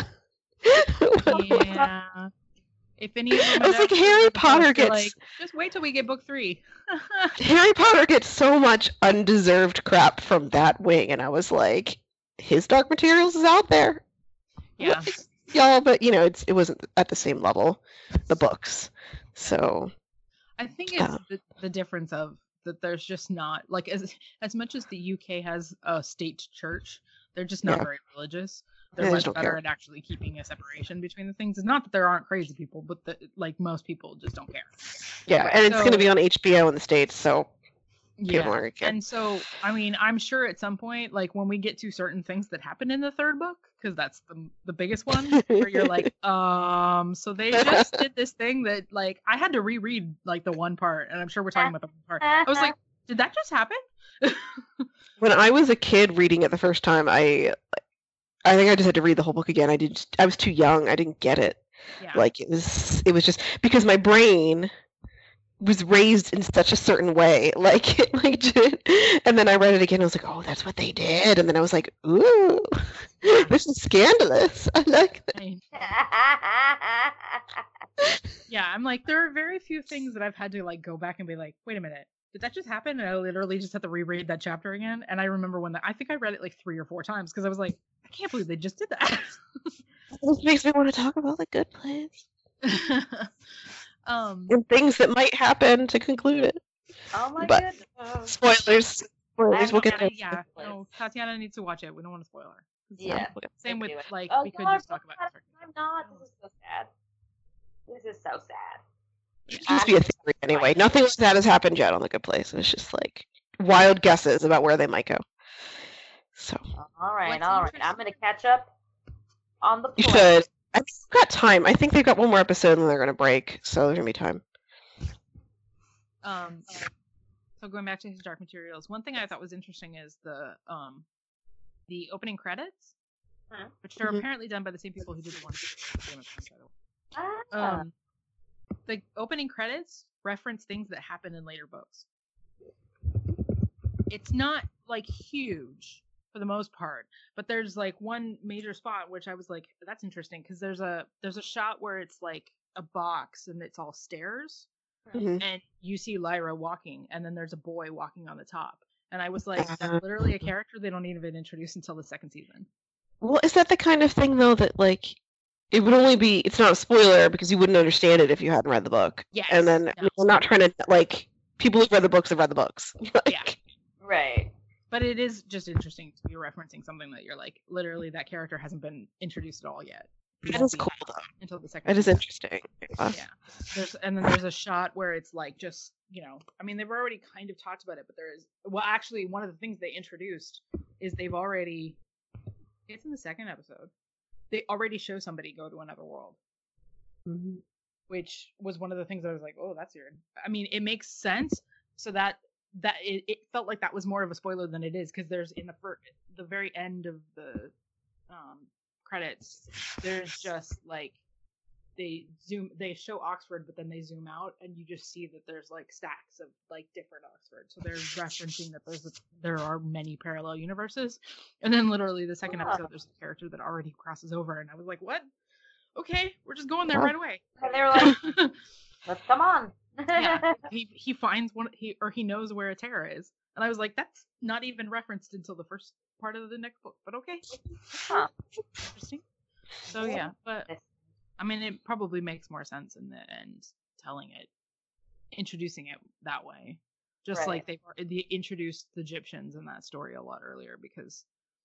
what yeah. If any of them I was like, Harry Potter gets... Like, just wait till we get book three. Harry Potter gets so much undeserved crap from that wing, and I was like, his Dark Materials is out there. Yeah. Y'all, but, you know, it's it wasn't at the same level, the books. So... I think it's uh, the, the difference of that there's just not... Like, as, as much as the U K has a state church, they're just not yeah. very religious. They're yeah, much better care. at actually keeping a separation between the things. It's not that there aren't crazy people, but the, like most people just don't care. Yeah, and so, it's going to be on H B O in the States, so yeah. people aren't care. And so, I mean, I'm sure at some point, like when we get to certain things that happen in the third book, because that's the the biggest one, where you're like, um, so they just did this thing that, like, I had to reread like the one part, and I'm sure we're talking about the one part. I was like, did that just happen? When I was a kid reading it the first time, I. I think I just had to read the whole book again. I did. I was too young. I didn't get it. Yeah. Like it was. It was just because my brain was raised in such a certain way. Like it, like, and then I read it again. I was like, oh, that's what they did. And then I was like, ooh, this is scandalous. I like that. Yeah, I'm like, there are very few things that I've had to like go back and be like, wait a minute, did that just happen? And I literally just had to reread that chapter again. And I remember when that, I think I read it like three or four times because I was like, I can't believe they just did that. This makes me want to talk about The Good Place. um, and things that might happen to conclude it. Oh my but goodness. Spoilers. Spoilers. We'll get Tatiana, there. yeah, no, Tatiana needs to watch it. We don't want to spoil her. Yeah. Same with do it. like Oh, we could God, just talk about. God, I'm not. This is so sad. This is so sad. It should just be a theory anyway. Nothing like that has happened yet on The Good Place. It's just like wild guesses about where they might go. So. All right, What's all right. I'm gonna catch up on the. You play. should. I think they've got time. I think they've got one more episode and then they're gonna break, so there's gonna be time. Um. So going back to his Dark Materials, one thing I thought was interesting is the um, the opening credits, huh? which are Mhm. apparently done by the same people who did the one for Game of Thrones, by the way. Ah. Um, the opening credits reference things that happen in later books. It's not like huge for the most part, but there's like one major spot which I was like, that's interesting because there's a there's a shot where it's like a box and it's all stairs, Mhm. and you see Lyra walking, and then there's a boy walking on the top, and I was like, that's literally a character they don't even introduce until the second season. Well, is that the kind of thing though that like it would only be? It's not a spoiler because you wouldn't understand it if you hadn't read the book. Yes. And then No. we're not trying to like people who've read the books have read the books. Like, Yeah. Right. But it is just interesting to be referencing something that you're like, literally that character hasn't been introduced at all yet. You That won't is be cool though. until the second It is season. interesting. Yeah. Yeah. There's and then there's a shot where it's like just, you know, I mean they've already kind of talked about it, but there is well actually one of the things they introduced is they've already it's in the second episode. They already show somebody go to another world. Mhm. Which was one of the things I was like, oh, that's weird. I mean, it makes sense. So that that it, it felt like that was more of a spoiler than it is because there's in the fir- the very end of the um, credits, there's just like they zoom, they show Oxford, but then they zoom out, and you just see that there's like stacks of like different Oxford. So they're referencing that there's a, there are many parallel universes, and then literally the second Ah. episode, there's a character that already crosses over, and I was like, what? Okay, we're just going there Wow. right away. And they were like, let's come on. Yeah, he he finds one he or he knows where a Terra is, and I was like, that's not even referenced until the first part of the next book. But okay, Huh. interesting. So yeah, but I mean, it probably makes more sense in the end telling it, introducing it that way, just Right. like they've they introduced the Egyptians in that story a lot earlier because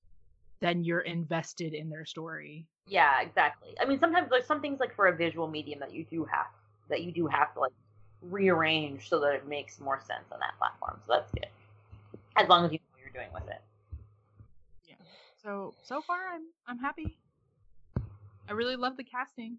then you're invested in their story. Yeah, exactly. I mean, sometimes there's some things like for a visual medium that you do have that you do have to like rearrange so that it makes more sense on that platform. So that's good, as long as you know what you're doing with it. Yeah. So so far, I'm I'm happy. I really love the casting.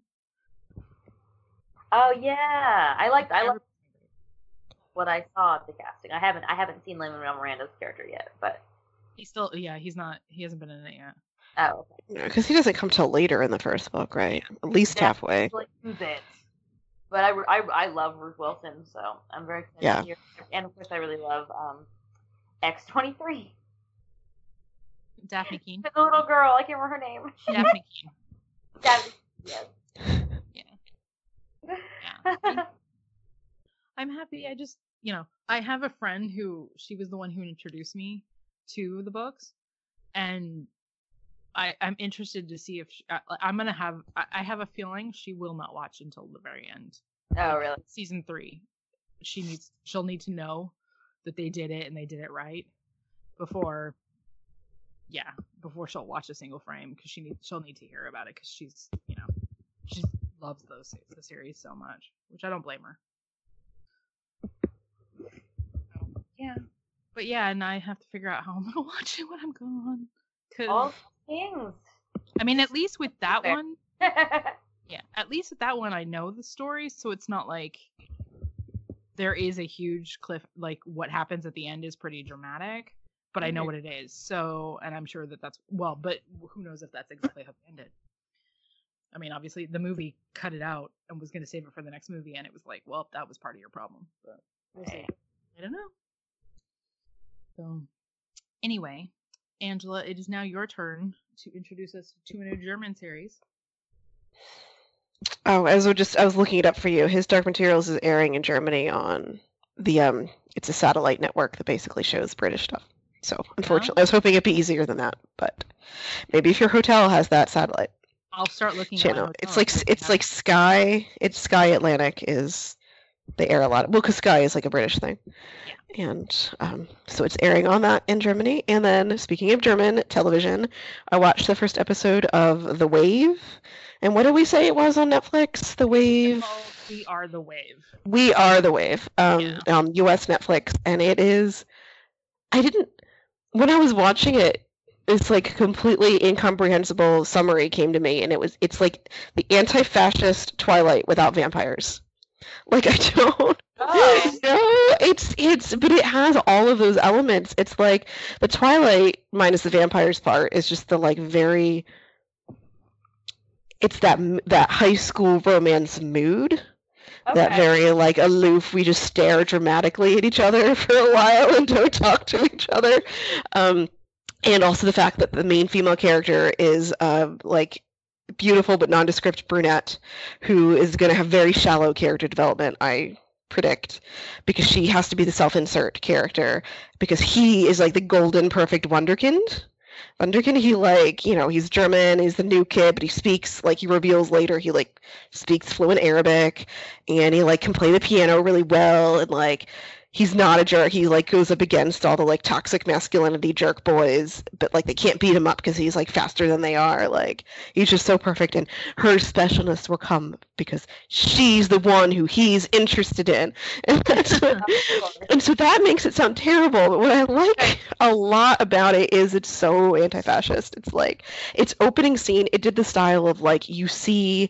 Oh yeah, I liked I liked what I saw of the casting. I haven't I haven't seen Lin-Manuel Miranda's character yet, but He's still yeah he's not he hasn't been in it yet. oh, okay. Because he doesn't come till later in the first book, right? At least Yeah. halfway. Like two bits. But I, I, I love Ruth Wilson, so I'm very excited Yeah. to hear. And of course, I really love um, X twenty-three. Daphne Keene. The little girl, I can't remember her name. Daphne Keene. Daphne, yes. Yeah. Yeah. I'm, I'm happy. I just, you know, I have a friend who she was the one who introduced me to the books, and I I'm interested to see if she, I, I'm gonna have. I, I have a feeling she will not watch until the very end. Oh, really? Season three, she needs. She'll need to know that they did it and they did it right before. Yeah, before she'll watch a single frame because she needs. She'll need to hear about it because she's, you know, she loves those the series so much, which I don't blame her. So, yeah, but yeah, and I have to figure out how I'm gonna watch it when I'm gone. Cause All things. I mean, at least with that Fair. one, yeah, at least with that one, I know the story, so it's not like there is a huge cliff. Like what happens at the end is pretty dramatic, but I know Mhm. what it is. So, and I'm sure that that's well, but who knows if that's exactly how it ended. I mean, obviously the movie cut it out and was going to save it for the next movie, and it was like, well, that was part of your problem. But we'll see. I don't know. So, anyway, Angela, it is now your turn to introduce us to a new German series. Oh, I was just I was looking it up for you. His Dark Materials is airing in Germany on the um. It's a satellite network that basically shows British stuff. So unfortunately, I was hoping it'd be easier than that, but maybe if your hotel has that satellite I'll start looking channel. at my It's hotel like and see if it's they have like it. Sky. It's Sky Atlantic is they air a lot. Of, well, because Sky is like a British thing, and um, so it's airing on that in Germany. And then speaking of German television, I watched the first episode of The Wave. And what did we say it was on Netflix? The Wave. It's called We Are the Wave. We Are the Wave. Um, Yeah. um, U S Netflix, and it is. I didn't. When I was watching it, this like completely incomprehensible summary came to me, and it was. It's like the anti-fascist Twilight without vampires. Like I don't. Oh. No, it's it's, but it has all of those elements. It's like the Twilight minus the vampires part is just the like very. It's that that high school romance mood, Okay. that very like aloof. We just stare dramatically at each other for a while and don't talk to each other, um, and also the fact that the main female character is uh, like beautiful but nondescript brunette who is going to have very shallow character development. I predict because she has to be the self-insert character because he is like the golden perfect wunderkind. Wunderkind, he like, you know, he's German, he's the new kid, but he speaks, like he reveals later, he like speaks fluent Arabic, and he like can play the piano really well, and like he's not a jerk. He like goes up against all the like toxic masculinity jerk boys, but like they can't beat him up because he's like faster than they are. Like he's just so perfect, and her specialness will come because she's the one who he's interested in, and that's what, and so that makes it sound terrible. But what I like a lot about it is it's so anti-fascist. It's like its opening scene. It did the style of like you see.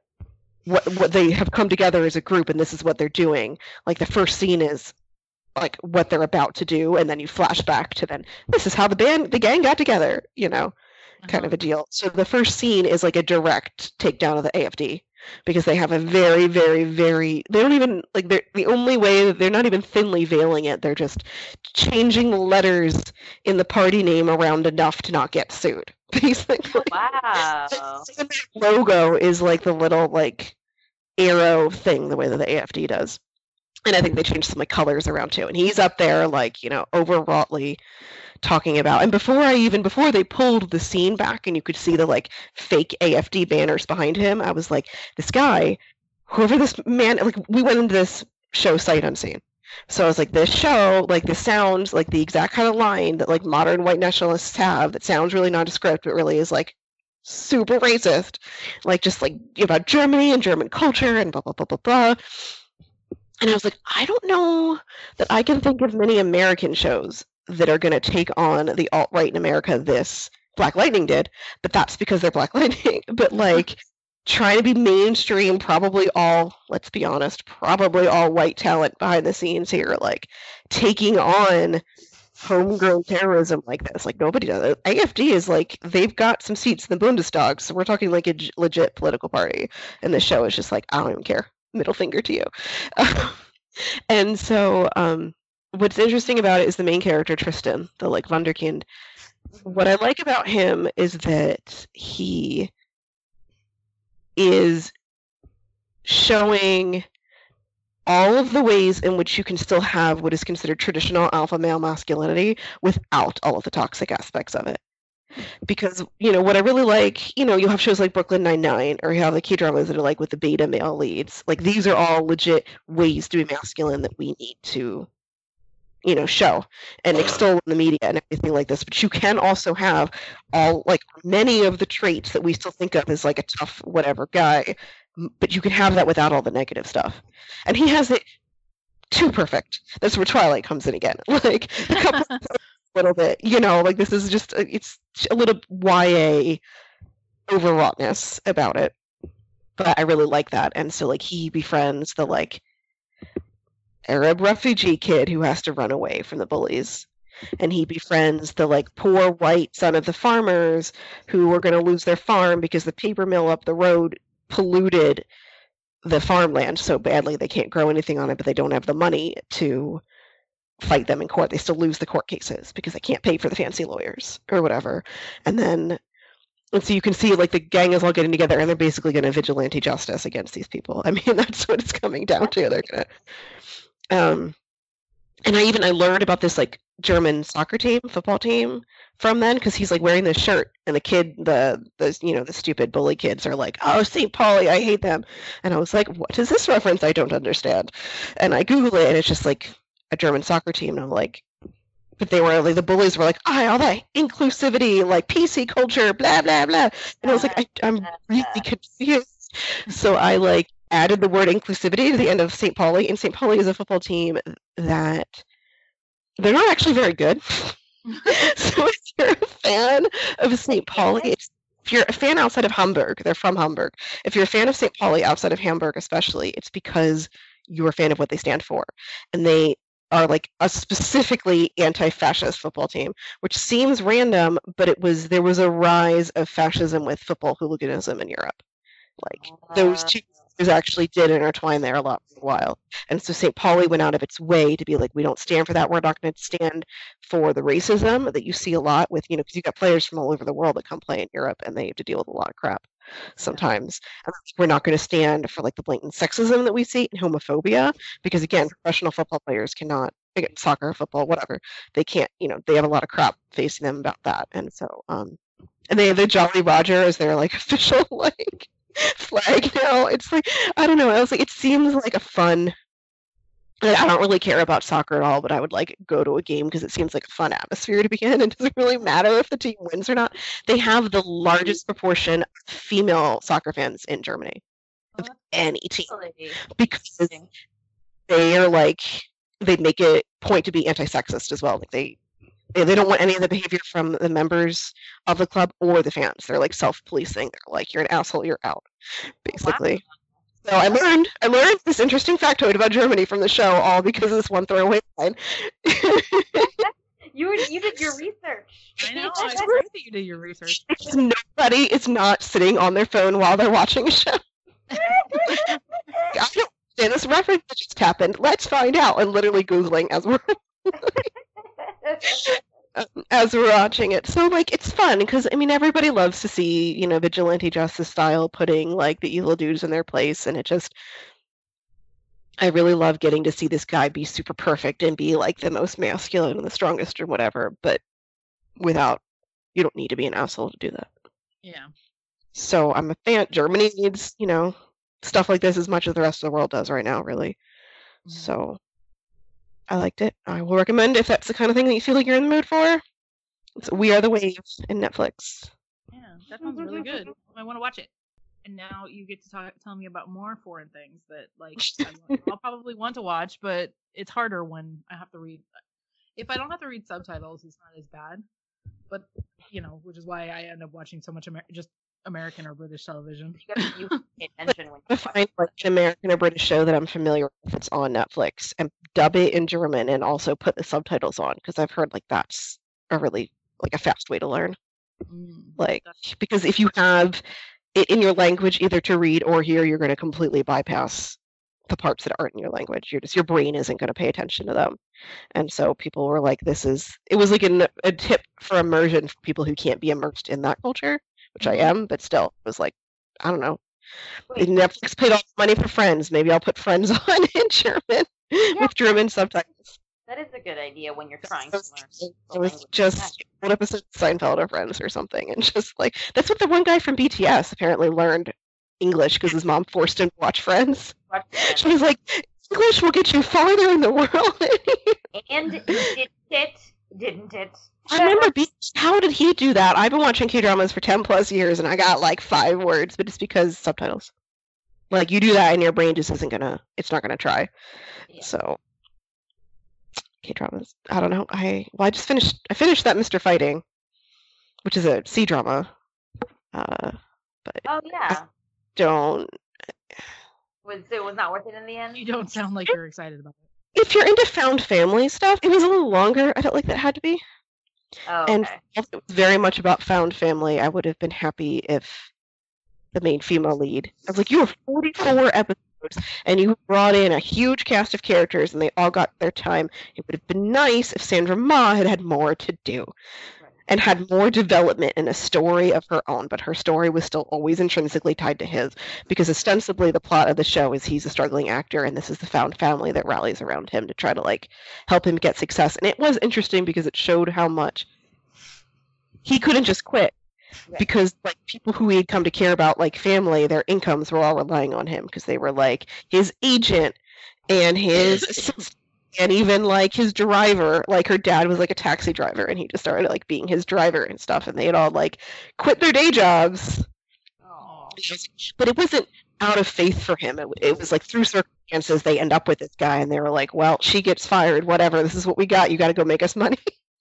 What what they have come together as a group, and this is what they're doing. Like the first scene is like what they're about to do, and then you flash back to then this is how the band the gang got together, you know, kind Uh-huh. of a deal. So the first scene is like a direct takedown of the A F D because they have a very very very they don't even like they're the only way that they're not even thinly veiling it, they're just changing the letters in the party name around enough to not get sued basically. Wow. The logo is like the little like arrow thing the way that the A F D does. And I think they changed some like colors around too. And he's up there like, you know, overwroughtly talking about, and before I even before they pulled the scene back and you could see the like fake A F D banners behind him, I was like, this guy, whoever this man, like we went into this show sight unseen. So I was like, this show, like this sounds like the exact kind of line that like modern white nationalists have that sounds really nondescript but really is like super racist. Like just like about Germany and German culture and blah blah blah blah blah. And I was like, I don't know that I can think of many American shows that are going to take on the alt-right in America this Black Lightning did, but that's because they're Black Lightning. But like trying to be mainstream, probably all, let's be honest, probably all white talent behind the scenes here, like taking on homegrown terrorism like this. Like nobody does it. A F D is like, they've got some seats in the Bundestag, so we're talking like a g- legit political party. And the show is just like, I don't even care. Middle finger to you. And so um, what's interesting about it is the main character, Tristan, the like Wunderkind. What I like about him is that he is showing all of the ways in which you can still have what is considered traditional alpha male masculinity without all of the toxic aspects of it. Because, you know, what I really like, you know, you'll have shows like Brooklyn Nine-Nine, or you have the K-dramas that are like with the beta male leads. Like, these are all legit ways to be masculine that we need to, you know, show and extol in the media and everything like this. But you can also have all, like, many of the traits that we still think of as, like, a tough whatever guy, but you can have that without all the negative stuff. And he has it too perfect. That's where Twilight comes in again. Like, a couple little bit, you know, like this is just a, it's a little Y A overwroughtness about it, but I really like that. And so like he befriends the like Arab refugee kid who has to run away from the bullies, and he befriends the like poor white son of the farmers who are going to lose their farm because the paper mill up the road polluted the farmland so badly they can't grow anything on it, but they don't have the money to fight them in court. They still lose the court cases because they can't pay for the fancy lawyers or whatever. And then And so you can see, like, the gang is all getting together, and they're basically going to vigilante justice against these people. I mean, that's what it's coming down to. They're going to... Um, and I even, I learned about this, like, German soccer team, football team, from then, because he's, like, wearing this shirt, and the kid, the, the, you know, the stupid bully kids are like, oh, Saint Pauli, I hate them. And I was like, what is this reference? I don't understand. And I Google it, and it's just, like, a German soccer team, and I'm like... But they were like, the bullies were like, ah, all that inclusivity, like P C culture, blah, blah, blah. And I was like, I, I'm really confused. So I like added the word inclusivity to the end of Saint Pauli. And Saint Pauli is a football team that they're not actually very good. So if you're a fan of Saint Pauli, it's, if you're a fan outside of Hamburg, they're from Hamburg. If you're a fan of Saint Pauli outside of Hamburg especially, it's because you're a fan of what they stand for. And they are like a specifically anti-fascist football team, which seems random, but it was there was a rise of fascism with football hooliganism in Europe. Like uh, those two things actually did intertwine there a lot for a while. And so Saint Pauli went out of its way to be like, we don't stand for that. We're not going to stand for the racism that you see a lot with, you know, because you've got players from all over the world that come play in Europe and they have to deal with a lot of crap sometimes. And we're not going to stand for like the blatant sexism that we see and homophobia, because again, professional football players cannot, soccer, football, whatever, they can't, you know, they have a lot of crap facing them about that. And so, um, and they have the Jolly Roger as their like official like flag now. It's like, I don't know, I was like, it seems like a fun, like, I don't really care about soccer at all, but I would like go to a game because it seems like a fun atmosphere to be in. It doesn't really matter if the team wins or not. They have the largest proportion of female soccer fans in Germany of any team, because they are like, they make it point to be anti-sexist as well. Like they they don't want any of the behavior from the members of the club or the fans. They're like self-policing. They're like, you're an asshole, you're out, basically. Wow. So I learned I learned this interesting factoid about Germany from the show, all because of this one throwaway line. you you did your research. I know. I agree that you did your research. It's nobody is not sitting on their phone while they're watching a show. I don't understand this reference that just happened. Let's find out. And literally Googling as we're as we're watching it. So like it's fun because I mean everybody loves to see, you know, vigilante justice style putting like the evil dudes in their place, and it just I really love getting to see this guy be super perfect and be like the most masculine and the strongest or whatever, but without you don't need to be an asshole to do that. Yeah. So I'm a fan. Germany needs, you know, stuff like this as much as the rest of the world does right now, really. Mm-hmm. So I liked it. I will recommend if that's the kind of thing that you feel like you're in the mood for. It's We Are the Wave in Netflix. Yeah, that sounds really good. I want to watch it. And now you get to talk, tell me about more foreign things that, like, I, I'll probably want to watch, but it's harder when I have to read. If I don't have to read subtitles, it's not as bad. But, you know, which is why I end up watching so much Amer- just American or British television. You pay attention when you find like an American or British show that I'm familiar with that's on Netflix and dub it in German and also put the subtitles on, because I've heard like that's a really like a fast way to learn. Mm, like because if you have it in your language either to read or hear, you're going to completely bypass the parts that aren't in your language. You're just your brain isn't going to pay attention to them. And so people were like, this is it was like an, a tip for immersion for people who can't be immersed in that culture, which I am, but still, it was like, I don't know. Wait. Netflix paid all the money for Friends. Maybe I'll put Friends on in German yeah. with German subtitles. That is a good idea when you're trying to learn. It was just one episode of Seinfeld or Friends or something, and just like that's what the one guy from B T S apparently learned English because his mom forced him to watch Friends. Watch Friends. She was like, English will get you farther in the world. And did it? Didn't it? I remember being, how did he do that? I've been watching K-dramas for ten plus years and I got like five words, but it's because subtitles. Like you do that and your brain just isn't gonna, it's not gonna try. Yeah. So K-dramas, I don't know. I, well, I just finished, I finished that Mister Fighting, which is a C drama. Uh, but oh yeah. I don't. Was it was not worth it in the end? You don't sound like you're excited about it. If you're into found family stuff, it was a little longer. I don't like that it had to be. Oh, okay. And if it was very much about found family, I would have been happy if the main female lead. I was like, you have forty-four episodes, and you brought in a huge cast of characters, and they all got their time. It would have been nice if Sandra Ma had had more to do. and had more development in a story of her own, but her story was still always intrinsically tied to his, because ostensibly the plot of the show is he's a struggling actor and this is the found family that rallies around him to try to like help him get success. And it was interesting because it showed how much he couldn't just quit, because like people who he had come to care about, like family, their incomes were all relying on him because they were like his agent and his assistant. And even, like, his driver, like, her dad was, like, a taxi driver, and he just started, like, being his driver and stuff, and they had all, like, quit their day jobs. Aww. But it wasn't out of faith for him. It, it was, like, through circumstances, they end up with this guy, and they were like, well, she gets fired, whatever, this is what we got, you gotta go make us money.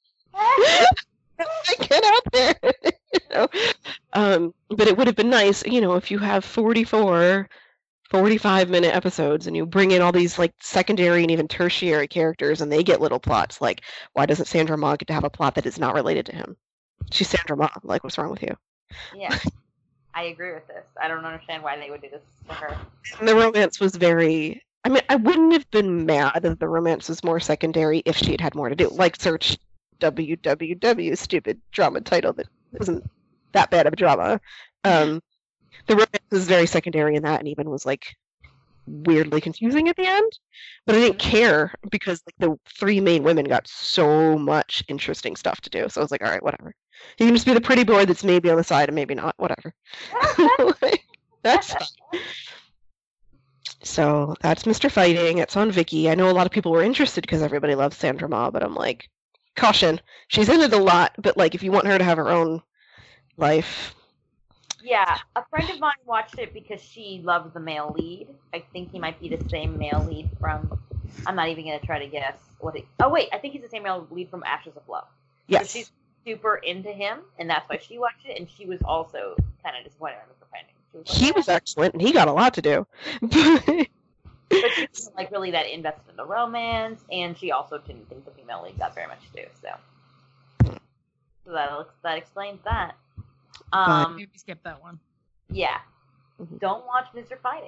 Get out there! You know? Um, but it would have been nice, you know, if you have forty-four... forty-five minute episodes and you bring in all these like secondary and even tertiary characters and they get little plots. Like, why doesn't Sandra Ma get to have a plot that is not related to him? She's Sandra Ma. Like, what's wrong with you? Yeah, I agree with this. I don't understand why they would do this to her. And the romance was very... I mean, I wouldn't have been mad if the romance was more secondary if she had had more to do. Like, search W W W, stupid drama title that isn't that bad of a drama. Um... The romance was very secondary in that, and even was like weirdly confusing at the end. But I didn't care because like the three main women got so much interesting stuff to do. So I was like, all right, whatever. You can just be the pretty boy that's maybe on the side and maybe not. Whatever. Like, that's fine. So that's Mister Fighting. It's on Viki. I know a lot of people were interested because everybody loves Sandra Ma, but I'm like, caution. She's in it a lot, but like if you want her to have her own life. Yeah, a friend of mine watched it because she loves the male lead. I think he might be the same male lead from... I'm not even going to try to guess what he... Oh, wait, I think he's the same male lead from Ashes of Love. Yes. So she's super into him, and that's why she watched it, and she was also kind of disappointed in Mister Fighting. Was like, he was excellent, and he got a lot to do. But she wasn't like, really that invested in the romance, and she also didn't think the female lead got very much to do, so... So that, that explains that. Um, Maybe skip that one. Yeah. Mm-hmm. Don't watch Mister Fighting.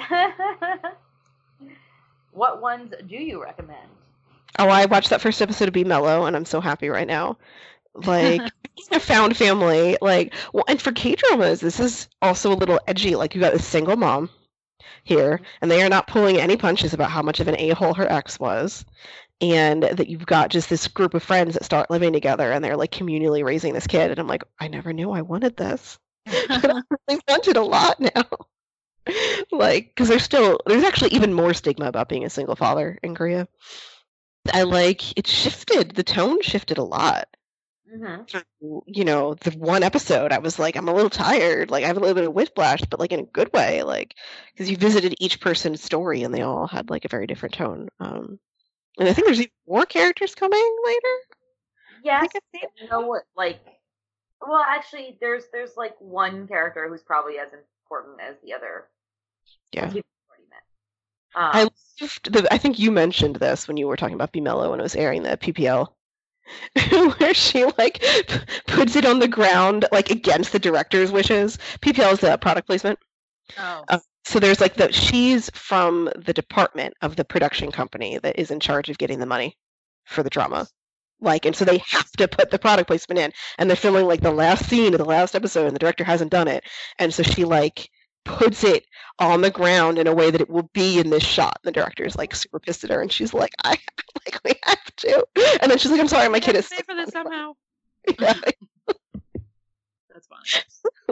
What ones do you recommend? Oh, I watched that first episode of Be Mellow, and I'm so happy right now. Like, a found family. Like, well, and for K-dramas, this is also a little edgy. Like, you got a single mom here, and they are not pulling any punches about how much of an a-hole her ex was. And that you've got just this group of friends that start living together and they're like communally raising this kid. And I'm like, I never knew I wanted this. But I really want it a lot now. Like, because there's still, there's actually even more stigma about being a single father in Korea. I like, it shifted, the tone shifted a lot. Mm-hmm. You know, the one episode, I was like, I'm a little tired. Like, I have a little bit of whiplash, but like in a good way. Like, because you visited each person's story and they all had like a very different tone. Um, And I think there's even more characters coming later. Yes, you know what? Like, well, actually, there's there's like one character who's probably as important as the other. Yeah. Um, I loved the. I think you mentioned this when you were talking about Be Mellow when it was airing the P P L, where she like p- puts it on the ground like against the director's wishes. P P L is the product placement. Oh. Uh, So there's like the she's from the department of the production company that is in charge of getting the money for the drama. Like, and so they have to put the product placement in, and they're filming like the last scene of the last episode, and the director hasn't done it, and so she like puts it on the ground in a way that it will be in this shot. The director's like super pissed at her, and she's like, I like we have to, and then she's like, I'm sorry, my kid is pay for this somehow. Yeah. That's fine.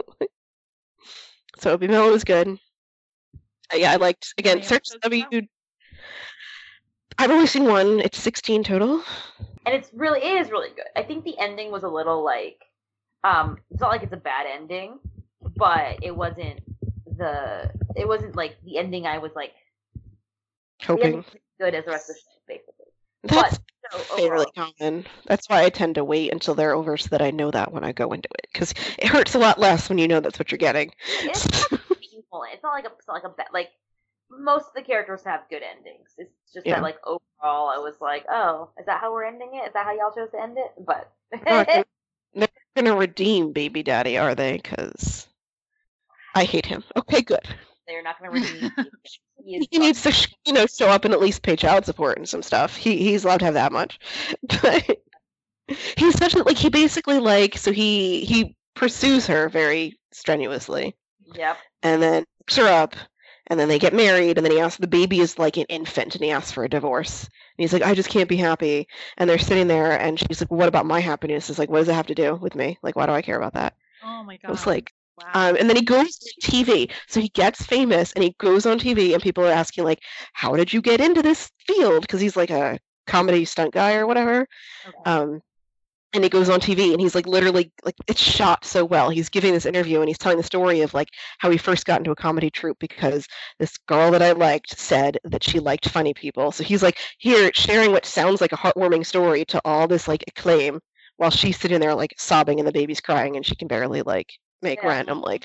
So Be Mellow was good. Yeah, I liked, again, Any Search episodes W. I've only seen one. It's sixteen total. And it's really, it is really good. I think the ending was a little like, um, it's not like it's a bad ending, but it wasn't the, it wasn't like the ending I was like, Hoping. Good as the rest of the show, basically. That's but, so, fairly overall, common. That's why I tend to wait until they're over so that I know that when I go into it. Because it hurts a lot less when you know that's what you're getting. It's not painful. It's not like a, it's not like a bad, like, most of the characters have good endings. It's just Yeah. that, like, overall, I was like, oh, is that how we're ending it? Is that how y'all chose to end it? But They're not gonna, they're gonna redeem Baby Daddy, are they? Because I hate him. Okay, good. they're not going to redeem him. He, is He needs to, sh- you know, show up and at least pay child support and some stuff. He he's allowed to have that much. But He's such a like he basically like so he he pursues her very strenuously. Yep. And then picks her up, and then they get married, and then he asks the baby is like an infant, and he asks for a divorce. And he's like, I just can't be happy. And they're sitting there, and she's like, what about my happiness? It's like, what does it have to do with me? Like, why do I care about that? Oh my god. It was like, wow. um, and then he goes to T V. So he gets famous, and he goes on T V, and people are asking like, how did you get into this field? Because he's like a comedy stunt guy or whatever. Okay. Um, and he goes on T V and he's like literally like it's shot so well. He's giving this interview and he's telling the story of like how he first got into a comedy troupe because this girl that I liked said that she liked funny people. So he's like here sharing what sounds like a heartwarming story to all this like acclaim while she's sitting there like sobbing and the baby's crying and she can barely like make Yeah. rent. I'm like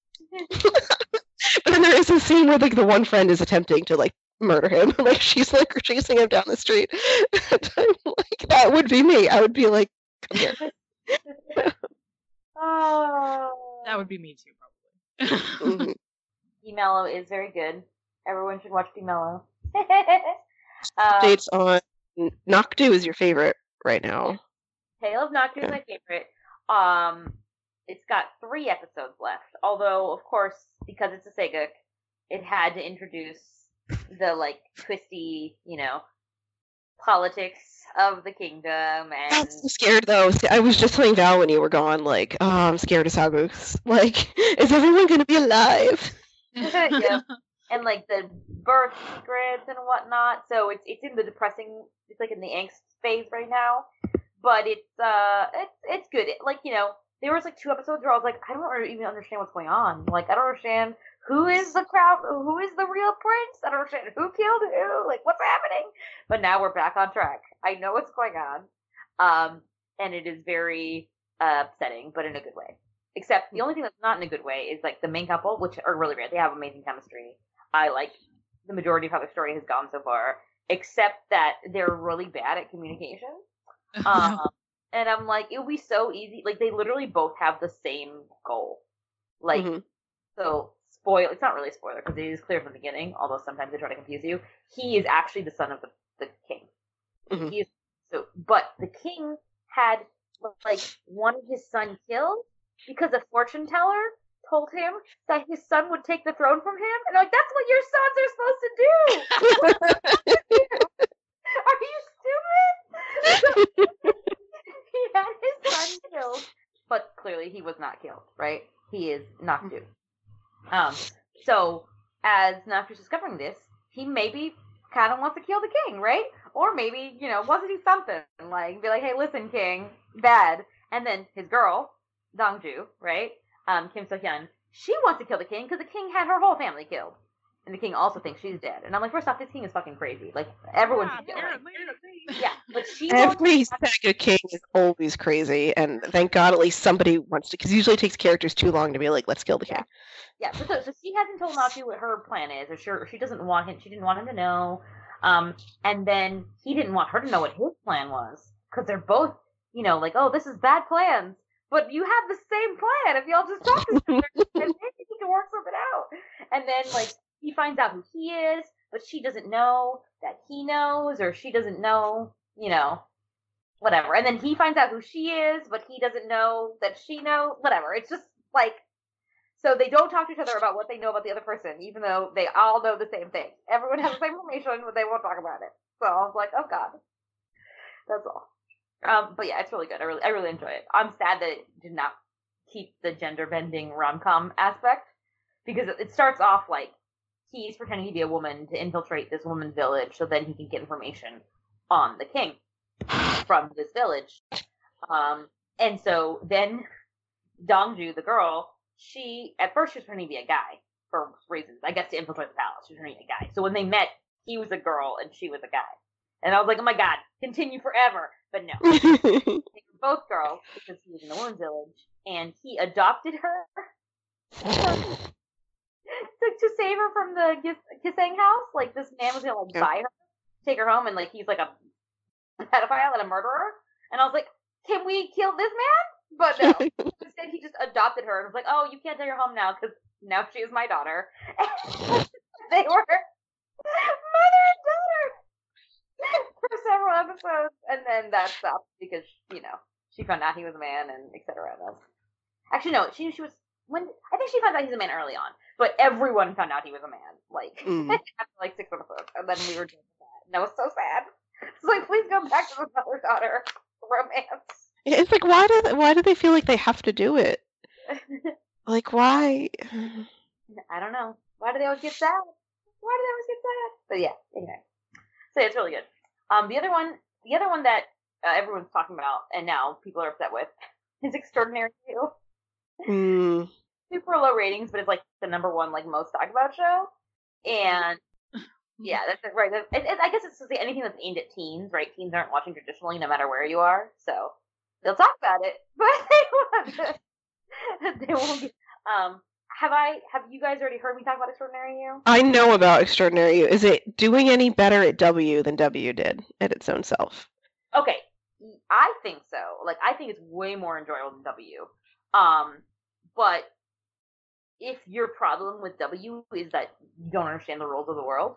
but then there is a scene where like the one friend is attempting to like murder him. Like she's like chasing him down the street. And I'm like that would be me. I would be like come here. Oh. That would be me too, probably. Mhm. Mellow is very good. Everyone should watch Mellow. um, Dates on Noctu is your favorite right now. Tale of Noctu is Okay. my favorite. Um, it's got three episodes left. Although, of course, because it's a Sega, it had to introduce the like twisty, you know, politics of the kingdom and I'm so scared though. See, I was just telling Val when you were gone, like, oh, I'm scared of Sagus. Like, is everyone gonna be alive? yeah, and like the birth secrets and whatnot. So it's it's in the depressing. It's like in the angst phase right now. But it's uh it's it's good. It, like you know, there was like two episodes where I was like, I don't even understand what's going on. Like I don't understand who is the crowd, who is the real prince. I don't understand who killed who. Like what's happening. But now we're back on track. I know what's going on. Um, and it is very uh, upsetting, but in a good way. Except the only thing that's not in a good way is like the main couple, which are really great. They have amazing chemistry. I like the majority of how the story has gone so far, except that they're really bad at communication. Um, and I'm like, it would be so easy. Like they literally both have the same goal. Like, Mhm. so spoil. It's not really a spoiler because it is clear from the beginning. Although sometimes they try to confuse you. He is actually the son of the, the king. Mhm. He is so, but the king had like wanted his son killed because a fortune teller told him that his son would take the throne from him, and I'm like, that's what your sons are supposed to do. Are you stupid? He had his son killed, but clearly he was not killed, right? He is Noctu. Um, so as Noctu's discovering this, he maybe kind of wants to kill the king, right? Or maybe, you know, wants to do something, like, be like, hey, listen, king, bad. And then his girl, Dongju, right, um, Kim So-hyun, she wants to kill the king because the king had her whole family killed. And the king also thinks she's dead. And I'm like, first off, this king is fucking crazy. Like, everyone should kill him. Yeah, but she won't. Every Saga king is always crazy, and thank God at least somebody wants to, because usually it takes characters too long to be like, let's kill the king. Yeah, so, so, so she hasn't told Noctu what her plan is, or she, or she doesn't want him, she didn't want him to know. Um, and then he didn't want her to know what his plan was, because they're both, you know, like, oh, this is bad plans, but you have the same plan if y'all just talk to each other, and maybe you can work something out. And then, like, he finds out who he is, but she doesn't know that he knows, or she doesn't know, you know, whatever. And then he finds out who she is, but he doesn't know that she knows, whatever. It's just, like, so they don't talk to each other about what they know about the other person, even though they all know the same thing. Everyone has the same information, but they won't talk about it. So I was like, oh god, that's all. Um, but yeah, it's really good. I really, I really enjoy it. I'm sad that it did not keep the gender bending rom com aspect, because it, it starts off like he's pretending to be a woman to infiltrate this woman's village, so then he can get information on the king from this village. Um, and so then Dongju, the girl. She, at first, she was pretending to be a guy for reasons, I guess, to infiltrate the palace. She was pretending to be a guy. So when they met, he was a girl and she was a guy. And I was like, oh my god, continue forever. But no. They were both girls because he was in the women's village. And he adopted her to, to save her from the Kisang house. Like, this man was going to, like, buy her, take her home, and, like, he's, like, a pedophile and a murderer. And I was like, can we kill this man? But no, instead he just adopted her and was like, oh, you can't take her home now because now she is my daughter. And they were mother and daughter for several episodes, and then that stopped because you know she found out he was a man and et cetera. Actually, no, she she was when I think she found out he was a man early on, but everyone found out he was a man like mm. after like six episodes, and then we were doing that. And that was so sad. It's like, please go back to the mother daughter romance. Yeah, it's like why do they, why do they feel like they have to do it? Like why? I don't know. Why do they always get sad? Why do they always get sad? But yeah, anyway. So yeah, it's really good. Um, the other one, the other one that uh, everyone's talking about and now people are upset with is Extraordinary You. Mm. Super low ratings, but it's like the number one like most talked about show. And yeah, that's right. That's, it, it, I guess it's to say anything that's aimed at teens, right? Teens aren't watching traditionally, no matter where you are. So they'll talk about it, but they won't. They won't. Get, um, have I? Have you guys already heard me talk about Extraordinary You? I know about Extraordinary You. Is it doing any better at W than W did at its own self? Okay, I think so. Like, I think it's way more enjoyable than W. Um, but if your problem with W is that you don't understand the rules of the world.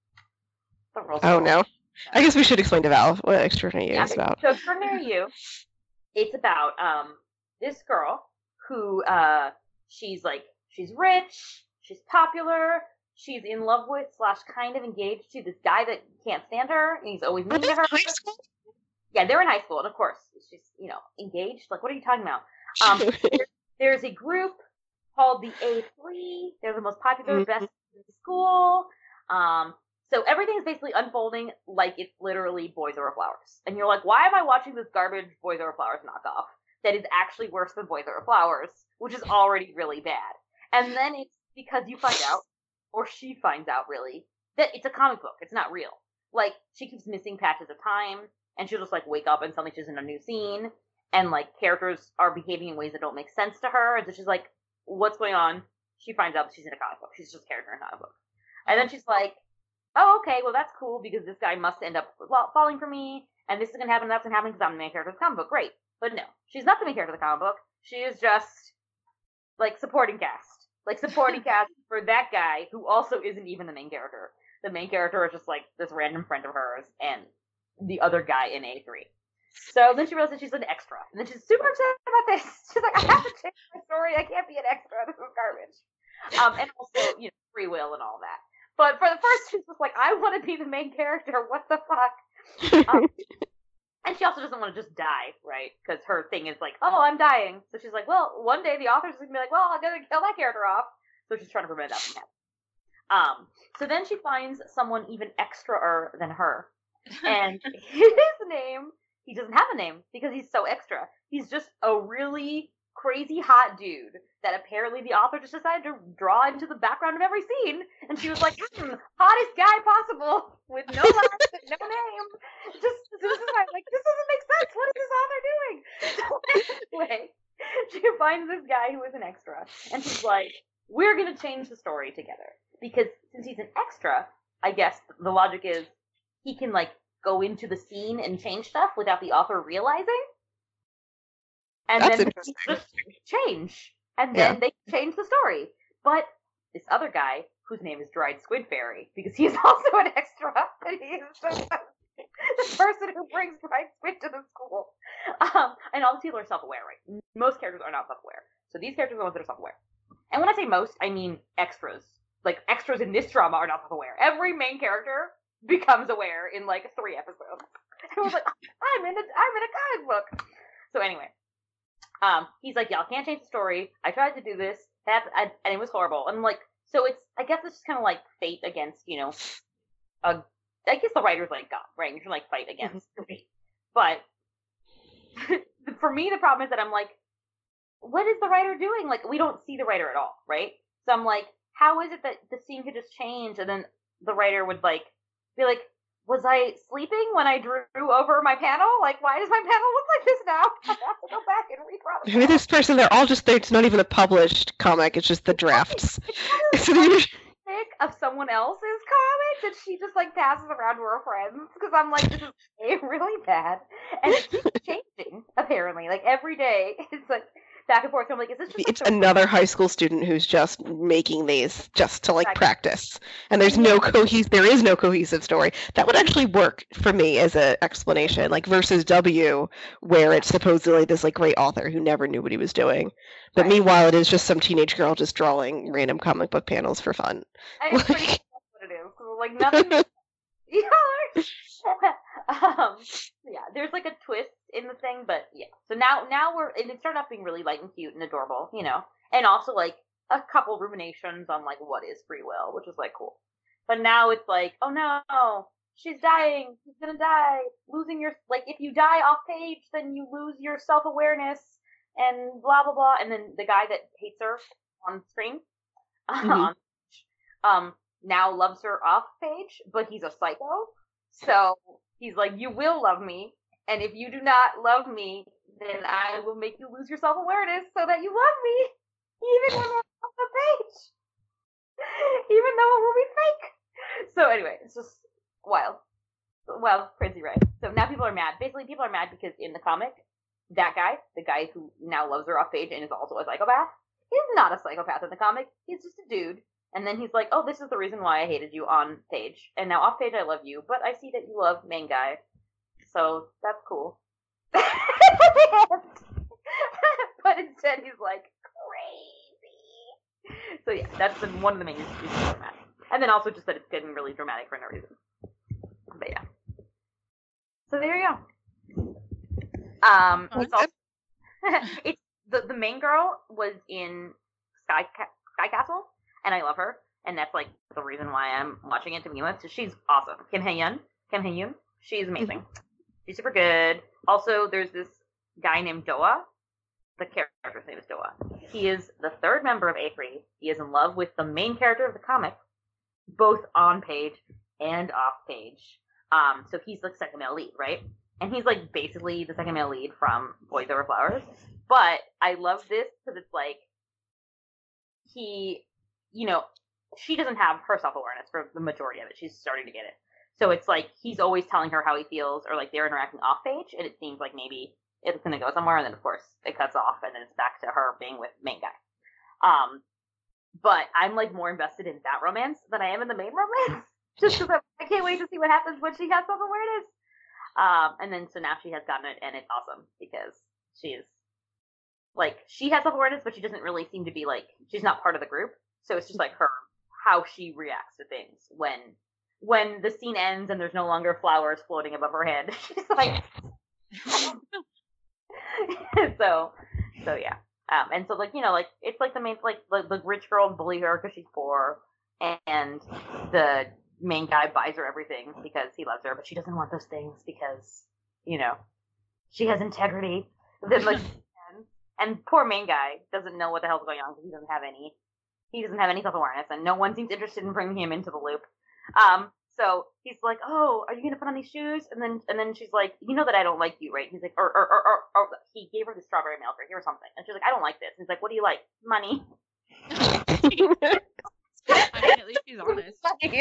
Oh, no. I guess we should explain to Val what Extraordinary You yeah, is about. So Extraordinary You, it's about um this girl who uh she's like she's rich, she's popular, she's in love with slash kind of engaged to this guy that can't stand her, and he's always mean to her. High school? Yeah, they're in high school, and of course she's you know engaged. Like, what are you talking about? Um, there's, there's a group called the A three. They're the most popular, mm-hmm. best in school. Um. So everything's basically unfolding like it's literally Boys Over Flowers. And you're like, why am I watching this garbage Boys Over Flowers knockoff that is actually worse than Boys Over Flowers, which is already really bad? And then it's because you find out, or she finds out really, that it's a comic book. It's not real. Like, she keeps missing patches of time, and she'll just like wake up and suddenly she's in a new scene, and like characters are behaving in ways that don't make sense to her, and so she's like, what's going on? She finds out that she's in a comic book. She's just a character in a comic book. And then she's like, oh, okay, well, that's cool, because this guy must end up falling for me, and this is going to happen, that's going to happen, because I'm the main character of the comic book. Great. But no, she's not the main character of the comic book. She is just, like, supporting cast. Like, supporting cast for that guy, who also isn't even the main character. The main character is just, like, this random friend of hers, and the other guy in A three. So then she realizes she's an extra, and then she's super upset about this. She's like, I have to change my story, I can't be an extra, this is garbage. Um, and also, you know, free will and all that. But for the first, she's just like, I want to be the main character. What the fuck? Um, and she also doesn't want to just die, right? Because her thing is like, oh, I'm dying. So she's like, well, one day the author's going to be like, well, I'm going to kill that character off. So she's trying to prevent that from happening. Um, so then she finds someone even extra-er than her. And his name, he doesn't have a name because he's so extra. He's just a really crazy hot dude that apparently the author just decided to draw into the background of every scene, and she was like, hmm, hottest guy possible with no last, no name. Just this is like, this doesn't make sense. What is this author doing? So anyway, she finds this guy who is an extra, and she's like, we're gonna change the story together because since he's an extra, I guess the logic is he can like go into the scene and change stuff without the author realizing. And That's then just change. And then yeah. they change the story. But this other guy, whose name is Dried Squid Fairy, because he's also an extra, and he is just the person who brings dried squid to the school. Um, and all the people are self-aware, right? Most characters are not self-aware. So these characters are the ones that are self-aware. And when I say most, I mean extras. Like, extras in this drama are not self-aware. Every main character becomes aware in, like, three episodes. And I was like, I'm in a, I'm in a comic book. So anyway. Um, he's like, y'all can't change the story. I tried to do this, that, I, and it was horrible. And I'm like, so it's, I guess it's just kind of like fate against, you know, a, I guess the writer's like God, right? You can like fight against fate. But for me, the problem is that I'm like, what is the writer doing? Like, we don't see the writer at all, right? So I'm like, how is it that the scene could just change and then the writer would like be like, was I sleeping when I drew over my panel? Like, why does my panel look like this now? I have to go back and redraw the Maybe this person, they're all just, it's not even a published comic, it's just the drafts. It's kind of pic of someone else's comic that she just, like, passes around to her friends. Because I'm like, this is really bad. And it keeps changing, apparently. Like, every day, it's like, back and forth. So I'm like, is this just like It's the- another high school student who's just making these just to like Exactly. practice, and there's no cohes. There is no cohesive story that would actually work for me as an explanation, like versus W, where it's supposedly this like great author who never knew what he was doing, but Right. meanwhile it is just some teenage girl just drawing random comic book panels for fun. And it's pretty much what it is. So, like nothing. Yeah. um. Yeah. There's like a twist in the thing, but yeah. So now, now we're and it started off being really light and cute and adorable, you know, and also like a couple ruminations on like what is free will, which was like cool. But now it's like, oh no, she's dying. She's gonna die. Losing your like if you die off page, then you lose your self awareness and blah blah blah. And then the guy that hates her on screen, Mhm. um, now loves her off page, but he's a psycho. So he's like, you will love me, and if you do not love me, then I will make you lose your self awareness so that you love me, even when we're off the page, even though it will be fake. So anyway, it's just wild, wild, crazy ride. So now people are mad. Basically, people are mad because in the comic, that guy, the guy who now loves her off page and is also a psychopath, is not a psychopath in the comic. He's just a dude. And then he's like, oh, this is the reason why I hated you on page. And now off page I love you, but I see that you love main guy. So that's cool. But instead he's like, crazy. So yeah, that's the, one of the main reasons for mad. And then also just that it's getting really dramatic for no reason. But yeah. So there you go. Um, it's also, it's, the, the main girl was in Sky, Sky Castle. And I love her, and that's like the reason why I'm watching it to begin with. So she's awesome. Kim Hae-yoon, Kim Hae-yoon, she's amazing. Mm-hmm. She's super good. Also, there's this guy named Doa. The character's name is Doa. He is the third member of A three. He is in love with the main character of the comic, both on page and off page. Um, so he's like second male lead, right? And he's like basically the second male lead from Boys Over Flowers. But I love this because it's like he. You know, she doesn't have her self-awareness for the majority of it. She's starting to get it. So it's like he's always telling her how he feels, or like they're interacting off page, and it seems like maybe it's going to go somewhere, and then of course it cuts off, and then it's back to her being with main guy. Um, but I'm like more invested in that romance than I am in the main romance, just because I can't wait to see what happens when she has self-awareness. Um, and then so now she has gotten it, and it's awesome because she's like she has self-awareness, but she doesn't really seem to be like she's not part of the group. So it's just like her, how she reacts to things when when the scene ends and there's no longer flowers floating above her head. She's like, so, so yeah. Um, and so like, you know, like, it's like the main, like the, the rich girls bully her because she's poor, and the main guy buys her everything because he loves her, but she doesn't want those things because, you know, she has integrity. Then like, and poor main guy doesn't know what the hell's going on because he doesn't have any. He doesn't have any self-awareness, and no one seems interested in bringing him into the loop. Um, so he's like, "Oh, are you gonna put on these shoes?" And then, and then she's like, "You know that I don't like you, right?" He's like, "Or, or, or, or, or he gave her the strawberry milk or something." And she's like, "I don't like this." And he's like, "What do you like? Money." I mean, at least she's honest.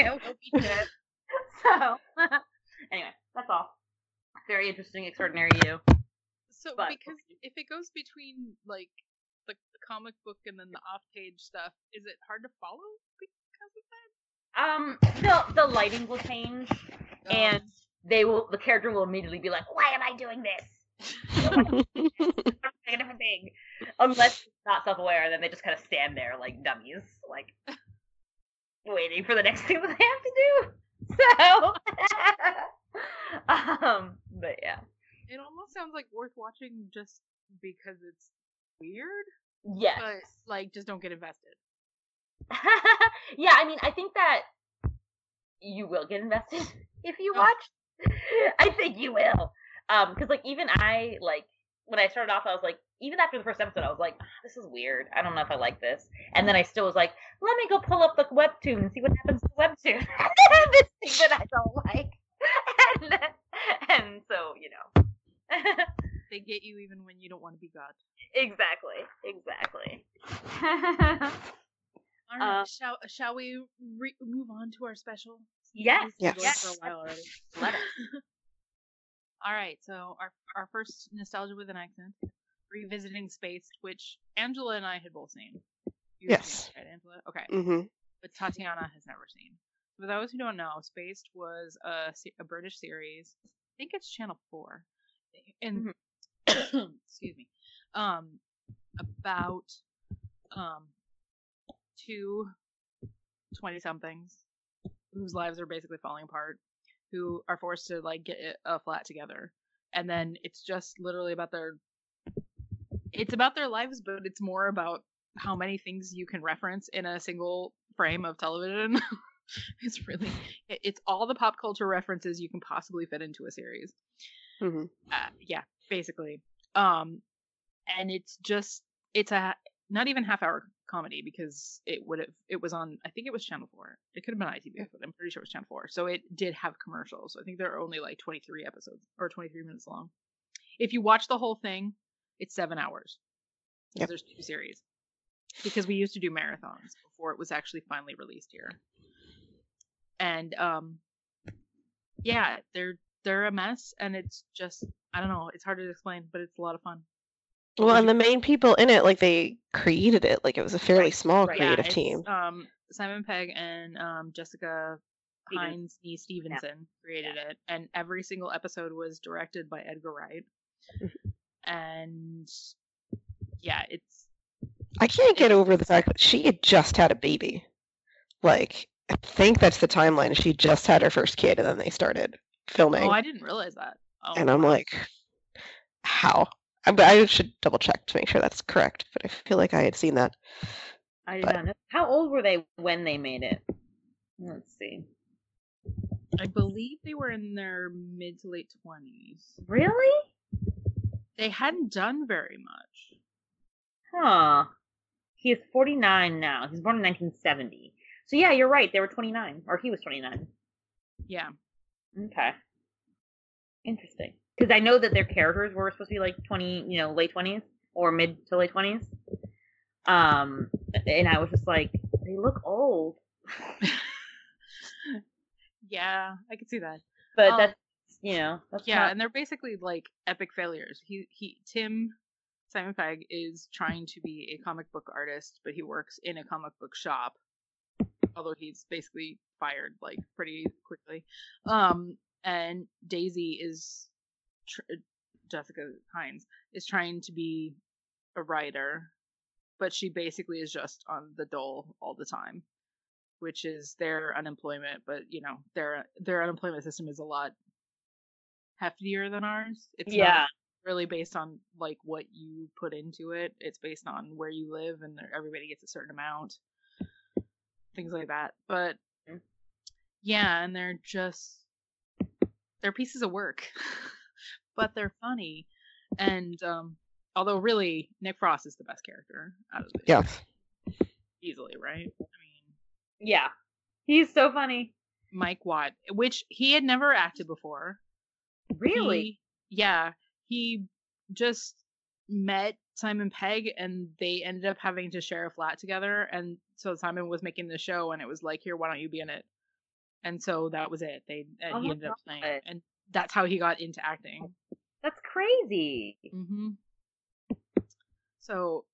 So, anyway, that's all. Very interesting, extraordinary you. So, but, because if it goes between like the, the comic book and then the off-page stuff, is it hard to follow because of that? Um, the the lighting will change, oh. and they will. The character will immediately be like, "Why am I doing this?" I'm doing a different thing. Unless it's not self-aware, then they just kind of stand there like dummies, like waiting for the next thing that they have to do. So, um, but yeah, it almost sounds like worth watching just because it's weird. Yes. But, like, just don't get invested. Yeah, I mean, I think that you will get invested if you watch. Oh. I think you will. Um, because, like, even I, like, when I started off, I was like, even after the first episode, I was like, oh, this is weird. I don't know if I like this. And then I still was like, let me go pull up the webtoon and see what happens to the webtoon. This thing that I don't like. and, and so, you know. They get you even when you don't want to be God. Exactly. Exactly. All right. Uh, shall shall we re- move on to our special? Yes. Yes. yes. For a while already. Let us. All right. So our our first nostalgia with an accent. revisiting Spaced, which Angela and I had both seen. You Yes. Seen it, right, Angela? Okay. Mm-hmm. But Tatiana has never seen. For those who don't know, Spaced was a, a British series. I think it's Channel four. And mm-hmm. excuse me. Um, about um two twenty-somethings whose lives are basically falling apart, who are forced to like get a flat together, and then it's just literally about their. It's about their lives, but it's more about how many things you can reference in a single frame of television. It's really, it's all the pop culture references you can possibly fit into a series. Mm-hmm. Uh, yeah, basically. Um, and it's just, it's a not even half hour comedy because it would have, it was on, I think it was Channel four. It could have been I T V, but I'm pretty sure it was Channel four. So it did have commercials. I think there are only like twenty-three episodes or twenty-three minutes long. If you watch the whole thing, it's seven hours. Yep. There's two series. Because we used to do marathons before it was actually finally released here. And um yeah, they're they're a mess, and it's just, I don't know, it's hard to explain, but it's a lot of fun. Well, and the main people in it, like, they created it, like it was a fairly right. small right. creative yeah, team. Um Simon Pegg and um Jessica Hines Nee Stevenson yeah. created yeah. it, and every single episode was directed by Edgar Wright. And yeah, it's I can't get over the fact that she had just had a baby. Like, I think that's the timeline. She just had her first kid, and then they started filming. Oh, I didn't realize that. Oh, and I'm like, how? I, I should double check to make sure that's correct, but I feel like I had seen that. I did but, not know. How old were they when they made it? Let's see. I believe they were in their mid to late twenties. Really? They hadn't done very much. Huh. He is forty-nine now. He's born in nineteen seventy. So yeah, you're right. They were twenty-nine. Or he was twenty-nine. Yeah. Okay. Interesting. Because I know that their characters were supposed to be like twenty, you know, late twenties or mid to late twenties. Um, and I was just like, they look old. Yeah, I could see that. But um, that's, you know, that's yeah, not... and they're basically like epic failures. He he Tim Simon Pegg is trying to be a comic book artist, but he works in a comic book shop. Although he's basically fired like pretty quickly. Um, and Daisy is tr- Jessica Hines is trying to be a writer, but she basically is just on the dole all the time, which is their unemployment. But you know, their their unemployment system is a lot heftier than ours. It's yeah. not really based on like what you put into it. It's based on where you live, and everybody gets a certain amount. Things like that. But yeah, and they're just they're pieces of work. But they're funny. And um although really Nick Frost is the best character out of it. Yeah. Easily, right? I mean, yeah. He's so funny. Mike Watt, which he had never acted before. Really? He, yeah. He just met Simon Pegg, and they ended up having to share a flat together, and so Simon was making the show, and it was like, here, why don't you be in it? And so that was it. They and oh he ended up playing, God. and that's how he got into acting. That's crazy. Mm-hmm. So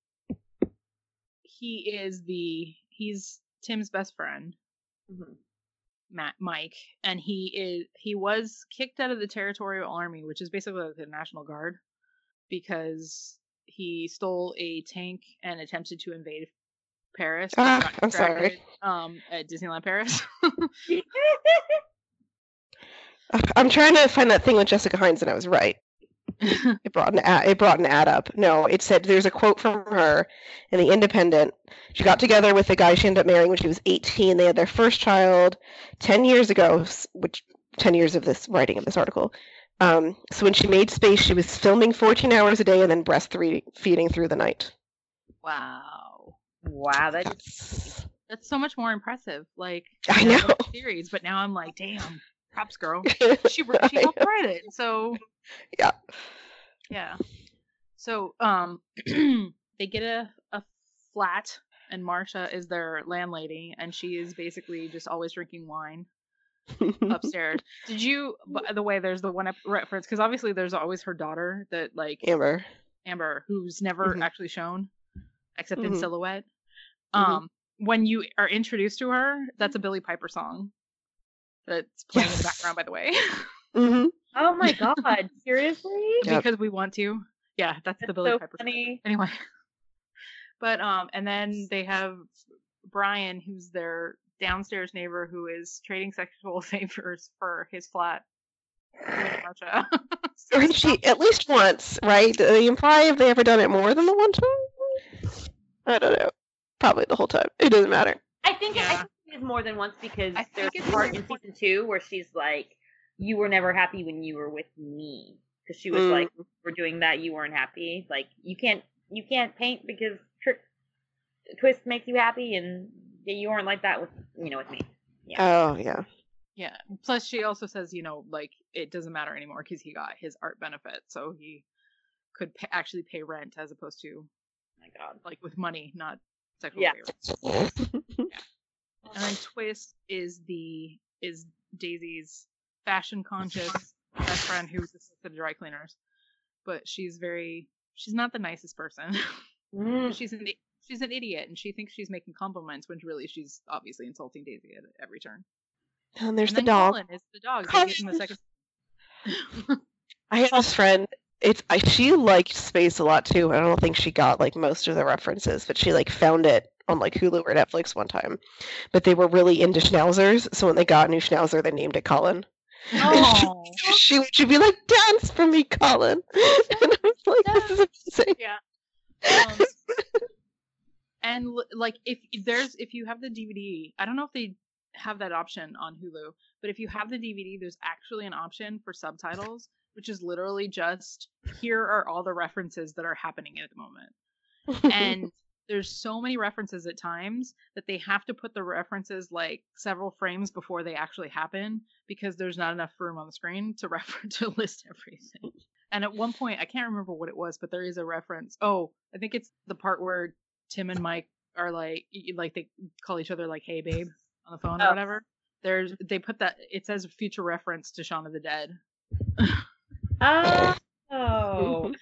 he is the he's Tim's best friend, mm-hmm. Matt Mike, and he is he was kicked out of the Territorial Army, which is basically like the National Guard, because he stole a tank and attempted to invade Paris. Ah, I'm sorry. Um, at Disneyland Paris. I'm trying to find that thing with Jessica Hines, and I was right. It brought an ad, it brought an ad up. No, it said there's a quote from her in the Independent. She got together with the guy she ended up marrying when she was eighteen. They had their first child ten years ago, which ten years of this writing of this article. Um, so when she made Space, she was filming fourteen hours a day and then breastfeeding through the night. Wow. Wow, that's that's, that's so much more impressive. Like, I know. know. Series, but now I'm like, damn, props, girl. She she helped write it, so yeah, yeah. So um, they get a a flat, and Marcia is their landlady, and she is basically just always drinking wine upstairs. Did you, by the way, there's the one reference, because obviously there's always her daughter that like Amber. Amber, who's never Mhm. actually shown except in Mhm. silhouette. Mhm. Um, when you are introduced to her, that's a Billie Piper song that's playing in the Yes. background, by the way, Mhm. Oh my god, seriously? Yep. because we want to. Yeah, that's the That's Billie so Piper song. funny. Anyway, but um, and then they have Brian, who's their downstairs neighbor, who is trading sexual favors for his flat with Marsha. Or she at least once, right? Do they imply if they ever done it more than the one time? I don't know. Probably the whole time. It doesn't matter. I think, Yeah. I think it is more than once because I there's think a it's part more in than season two where she's like, "You were never happy when you were with me," because she was Mm. like, "We're doing that, you weren't happy." Like you can't you can't paint because trick twist makes you happy, and you weren't like that with you know with me. Oh yeah. Yeah. Plus, she also says, you know, like it doesn't matter anymore because he got his art benefit, so he could pa actually pay rent as opposed to Oh my god. like with money, not sexual Yeah. favors. And then Twist is the is Daisy's fashion conscious best friend who's assisted dry cleaners, but she's very she's not the nicest person. Mm. she's an she's an idiot, and she thinks she's making compliments when really she's obviously insulting Daisy at every turn. And there's And the then dog. Colin is the dog. They Colin. get in the second. I have this friend. It's I, she liked Space a lot too. I don't think she got like most of the references, but she like found it on like Hulu or Netflix one time. But they were really into schnauzers, so when they got a new schnauzer, they named it Colin. Oh. she would she'd be like, "Dance for me, Colin," and I was like, "This is amazing." Yeah. Um, and l- like if there's if you have the D V D, I don't know if they have that option on Hulu, but if you have the D V D, there's actually an option for subtitles, which is literally just here are all the references that are happening at the moment. And there's so many references at times that they have to put the references like several frames before they actually happen because there's not enough room on the screen to refer to list everything. And at one point, I can't remember what it was, but there is a reference. Oh, I think it's the part where Tim and Mike are like, y- like they call each other like, "Hey, babe," on the phone or Oh. whatever. There's they put that it says future reference to Shaun of the Dead. Oh.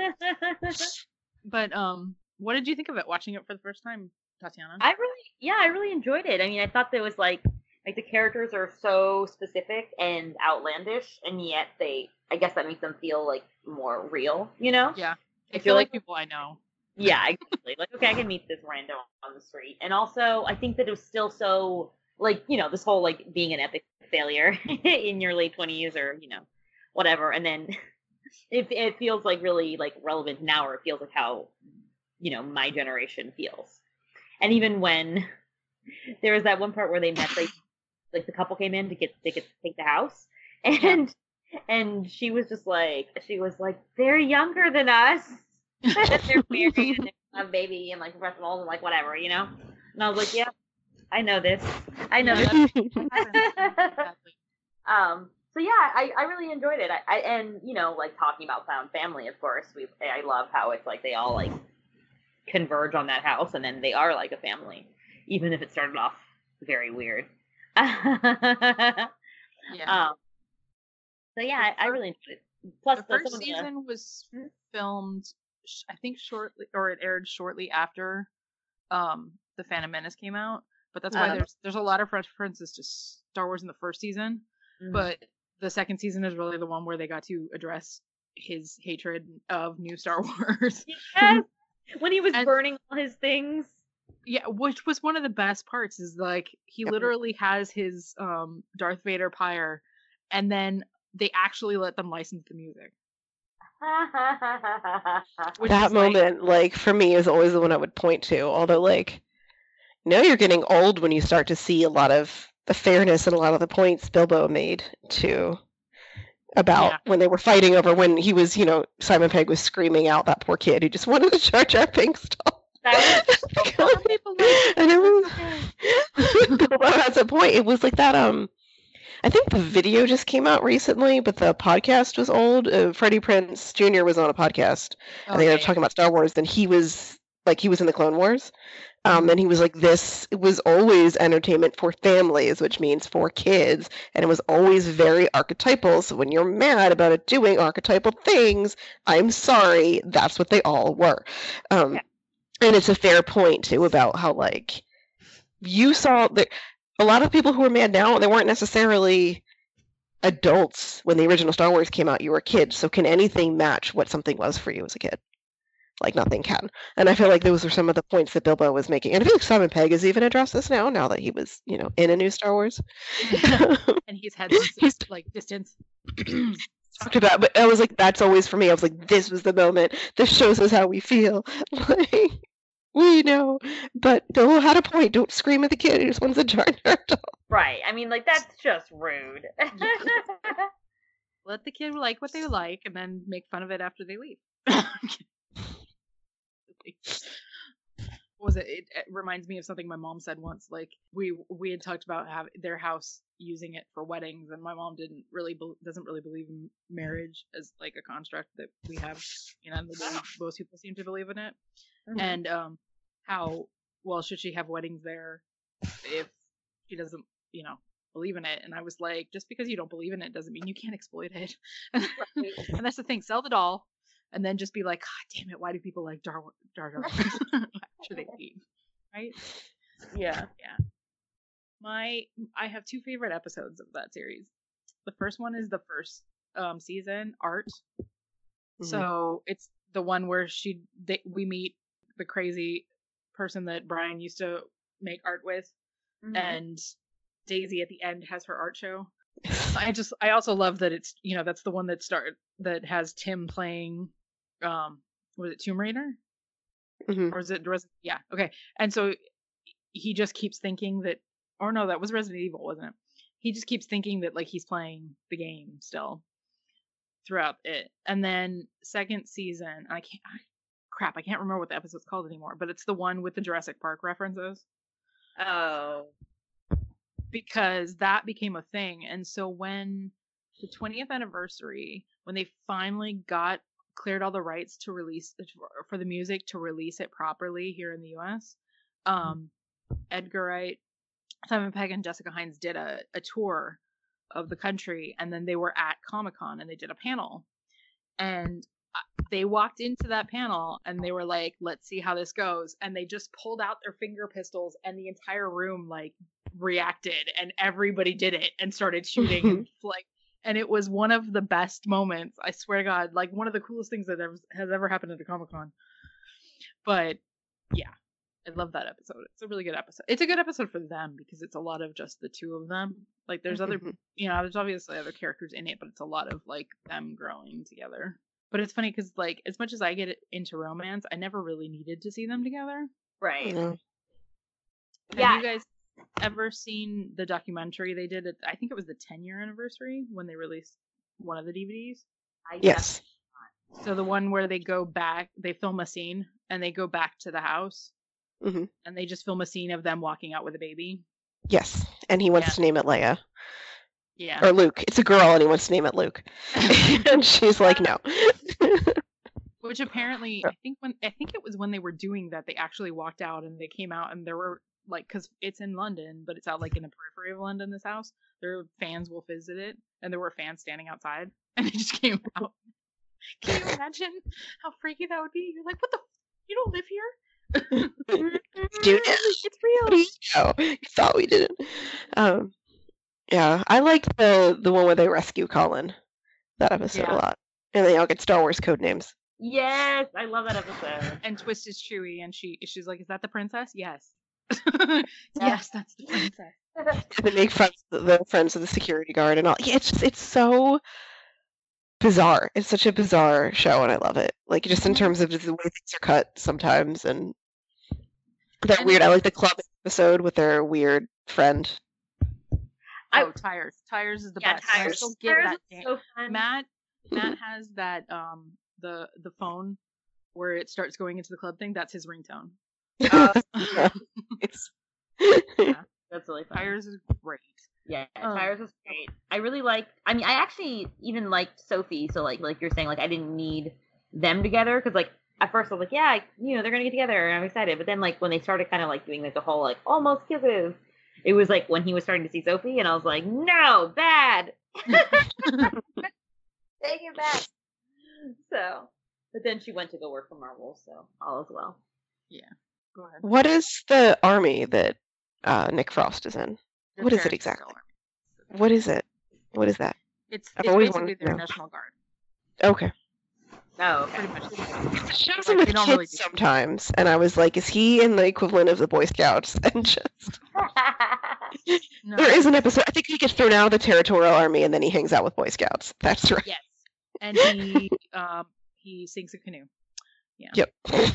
But um, what did you think of it watching it for the first time, Tatiana? I really, yeah, I really enjoyed it. I mean, I thought that was like, like the characters are so specific and outlandish, and yet they, I guess that makes them feel like more real, you know? Yeah, I I feel feel like like- people I know. Yeah, exactly. Like, okay, I can meet this random on the street. And also, I think that it was still so, like, you know, this whole, like, being an epic failure in your late twenties or, you know, whatever. And then it, it feels, like, really, like, relevant now, or it feels like how, you know, my generation feels. And even when there was that one part where they met, like, like the couple came in to get, they could take the house. And, and she was just like, she was like, they're younger than us. They're married and they have a baby and like professionals and like whatever, you know. And I was like, yeah, I know this. I know Yeah, this. Exactly. um. So yeah, I, I really enjoyed it. I, I and you know like talking about found family, of course. We I love how it's like they all like converge on that house and then they are like a family, even if it started off very weird. Yeah. Um. So yeah, I, I really enjoyed it. Plus, The the, first some of the, season was Hmm? filmed, sh- I think, shortly, or it aired shortly after um, the Phantom Menace came out. But that's why Um. there's there's a lot of references to Star Wars in the first season. Mhm. But the second season is really the one where they got to address his hatred of new Star Wars. Yes! When he was And- burning all his things. Yeah, which was one of the best parts. Is like he literally has his um, Darth Vader pyre, and then they actually let them license the music. Which That is like- moment, like, for me, is always the one I would point to. Although, like, you know, you're getting old when you start to see a lot of the fairness and a lot of the points Bilbo made to about Yeah. when they were fighting over when he was, you know, Simon Pegg was screaming out that poor kid who just wanted to Jar Jar Binks doll. That was so Some people like And it was it's okay. Bilbo has a point. It was like that. Um, I think the video just came out recently, but the podcast was old. Uh, Freddie Prinze Junior was on a podcast. I think they were Okay. talking about Star Wars, and he was like he was in the Clone Wars. Um, and he was like, this was always entertainment for families, which means for kids. And it was always very archetypal. So when you're mad about it doing archetypal things, I'm sorry, that's what they all were. Um, yeah. And it's a fair point, too, about how, like, you saw the, a lot of people who are mad now, they weren't necessarily adults when the original Star Wars came out. You were kids. So can anything match what something was for you as a kid? Like, nothing can. And I feel like those were some of the points that Bilbo was making. And I feel like Simon Pegg has even addressed this now, now that he was, you know, in a new Star Wars. And he's had some, he's, like, distance. Talked about, but I was like, that's always for me. I was like, this was the moment. This shows us how we feel. Like, we know. But Bilbo had a point. Don't scream at the kid who just wants a Jar Jar doll. Right. I mean, like, that's just rude. Let the kid like what they like and then make fun of it after they leave. What was it? it? It reminds me of something my mom said once. Like we we had talked about have their house using it for weddings, and my mom didn't really be, doesn't really believe in marriage as like a construct that we have, you know, most people seem to believe in it. Mm-hmm. And um, how well should she have weddings there if she doesn't, you know, believe in it? And I was like, just because you don't believe in it doesn't mean you can't exploit it. And that's the thing. Sell the doll. And then just be like, God damn it, why do people like Jar Jar Jar after they leave? Right? Yeah. Yeah. My I have two favorite episodes of that series. The first one is the first um, season, Art. Mm-hmm. So it's the one where she they, we meet the crazy person that Brian used to make art with, mm-hmm. and Daisy at the end has her art show. I just I also love that it's, you know, that's the one that start that has Tim playing um was it Tomb Raider? Mm-hmm. Or is it Resident yeah, okay. And so he just keeps thinking that, or no, that was Resident Evil, wasn't it? He just keeps thinking that like he's playing the game still throughout it. And then second season, I can't I, crap, I can't remember what the episode's called anymore, but it's the one with the Jurassic Park references. Oh. Because that became a thing. And so when the twentieth anniversary, when they finally got cleared all the rights to release for the music to release it properly here in the U S, um, Edgar Wright, Simon Pegg, and Jessica Hines did a, a tour of the country, and then they were at Comic-Con and they did a panel. And they walked into that panel and they were like, let's see how this goes. And they just pulled out their finger pistols and the entire room like reacted and everybody did it and started shooting and like, and it was one of the best moments. I swear to God, like one of the coolest things that ever, has ever happened at a Comic-Con. But yeah, I love that episode. It's a really good episode. It's a good episode for them because it's a lot of just the two of them. Like there's other, you know, there's obviously other characters in it, but it's a lot of like them growing together. But it's funny because like as much as I get into romance, I never really needed to see them together. Right. Mm-hmm. Have yeah. you guys ever seen the documentary they did? At, I think it was the ten year anniversary when they released one of the D V Ds. I yes. So the one where they go back, they film a scene and they go back to the house, mm-hmm. and they just film a scene of them walking out with a baby. Yes, and he wants yeah. to name it Leia. Yeah. Or Luke. It's a girl and he wants to name it Luke. And she's like, no. Which apparently, I think when I think it was when they were doing that, they actually walked out and they came out and there were like, because it's in London, but it's out like in the periphery of London, this house. There fans will visit it, and there were fans standing outside, and they just came out. Can you imagine how freaky that would be? You're like, what the? You don't live here? Dude, it's real. Oh, you thought we didn't. Um, yeah, I liked the the one where they rescue Colin. That episode Yeah. a lot, and they all get Star Wars code names. Yes, I love that episode. And Twist is Chewie, and she she's like, "Is that the princess?" Yes. Yes, that's the princess. And they make friends, the friends of the security guard, and all. Yeah, it's just, it's so bizarre. It's such a bizarre show, and I love it. Like just in terms of just the way things are cut sometimes, and that And- weird. I like the club episode with their weird friend. I- Oh, tires. Tires is the Yeah, best. And I Tires. still get Tires that is damn- so fun. Matt Matt has that um the the phone where it starts going into the club thing. That's his ringtone. Uh, Yeah, it's That's really fun. Tires is great. Yeah, Um, Tires was great. I really liked. I mean, I actually even liked Sophie. So like, like you're saying, like I didn't need them together because like at first I was like, yeah, you know, they're gonna get together, and I'm excited. But then, like, when they started kind of like doing like the whole like almost kisses, it was like when he was starting to see Sophie, and I was like, no, bad. Take it back. So, but then she went to go work for Marvel, so all is well. Yeah. Go ahead. What is the army that uh, Nick Frost is in? The What is it Territorial exactly? Army. What is it? What is that? It's I've it's always basically wanted to their know. National Guard. Okay. Oh, okay. Pretty much. It shows Like, him with they don't kids really do- sometimes, and I was like, is he in the equivalent of the Boy Scouts? And just No. there is an episode. I think he gets thrown out of the Territorial Army, and then he hangs out with Boy Scouts. That's right. Yes. And he um he sinks a canoe. Yep.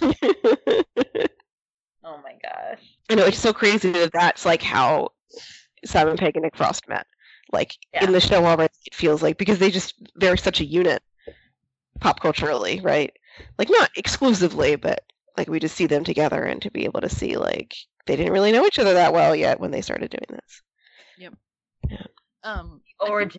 Oh my gosh. I know, it's so crazy that that's like how Simon Pegg and Nick Frost met. Like Yeah. in the show already, it feels like because they just they're such a unit, pop culturally, right? Like not exclusively, but like we just see them together, and to be able to see like they didn't really know each other that well yet when they started doing this. Um Origin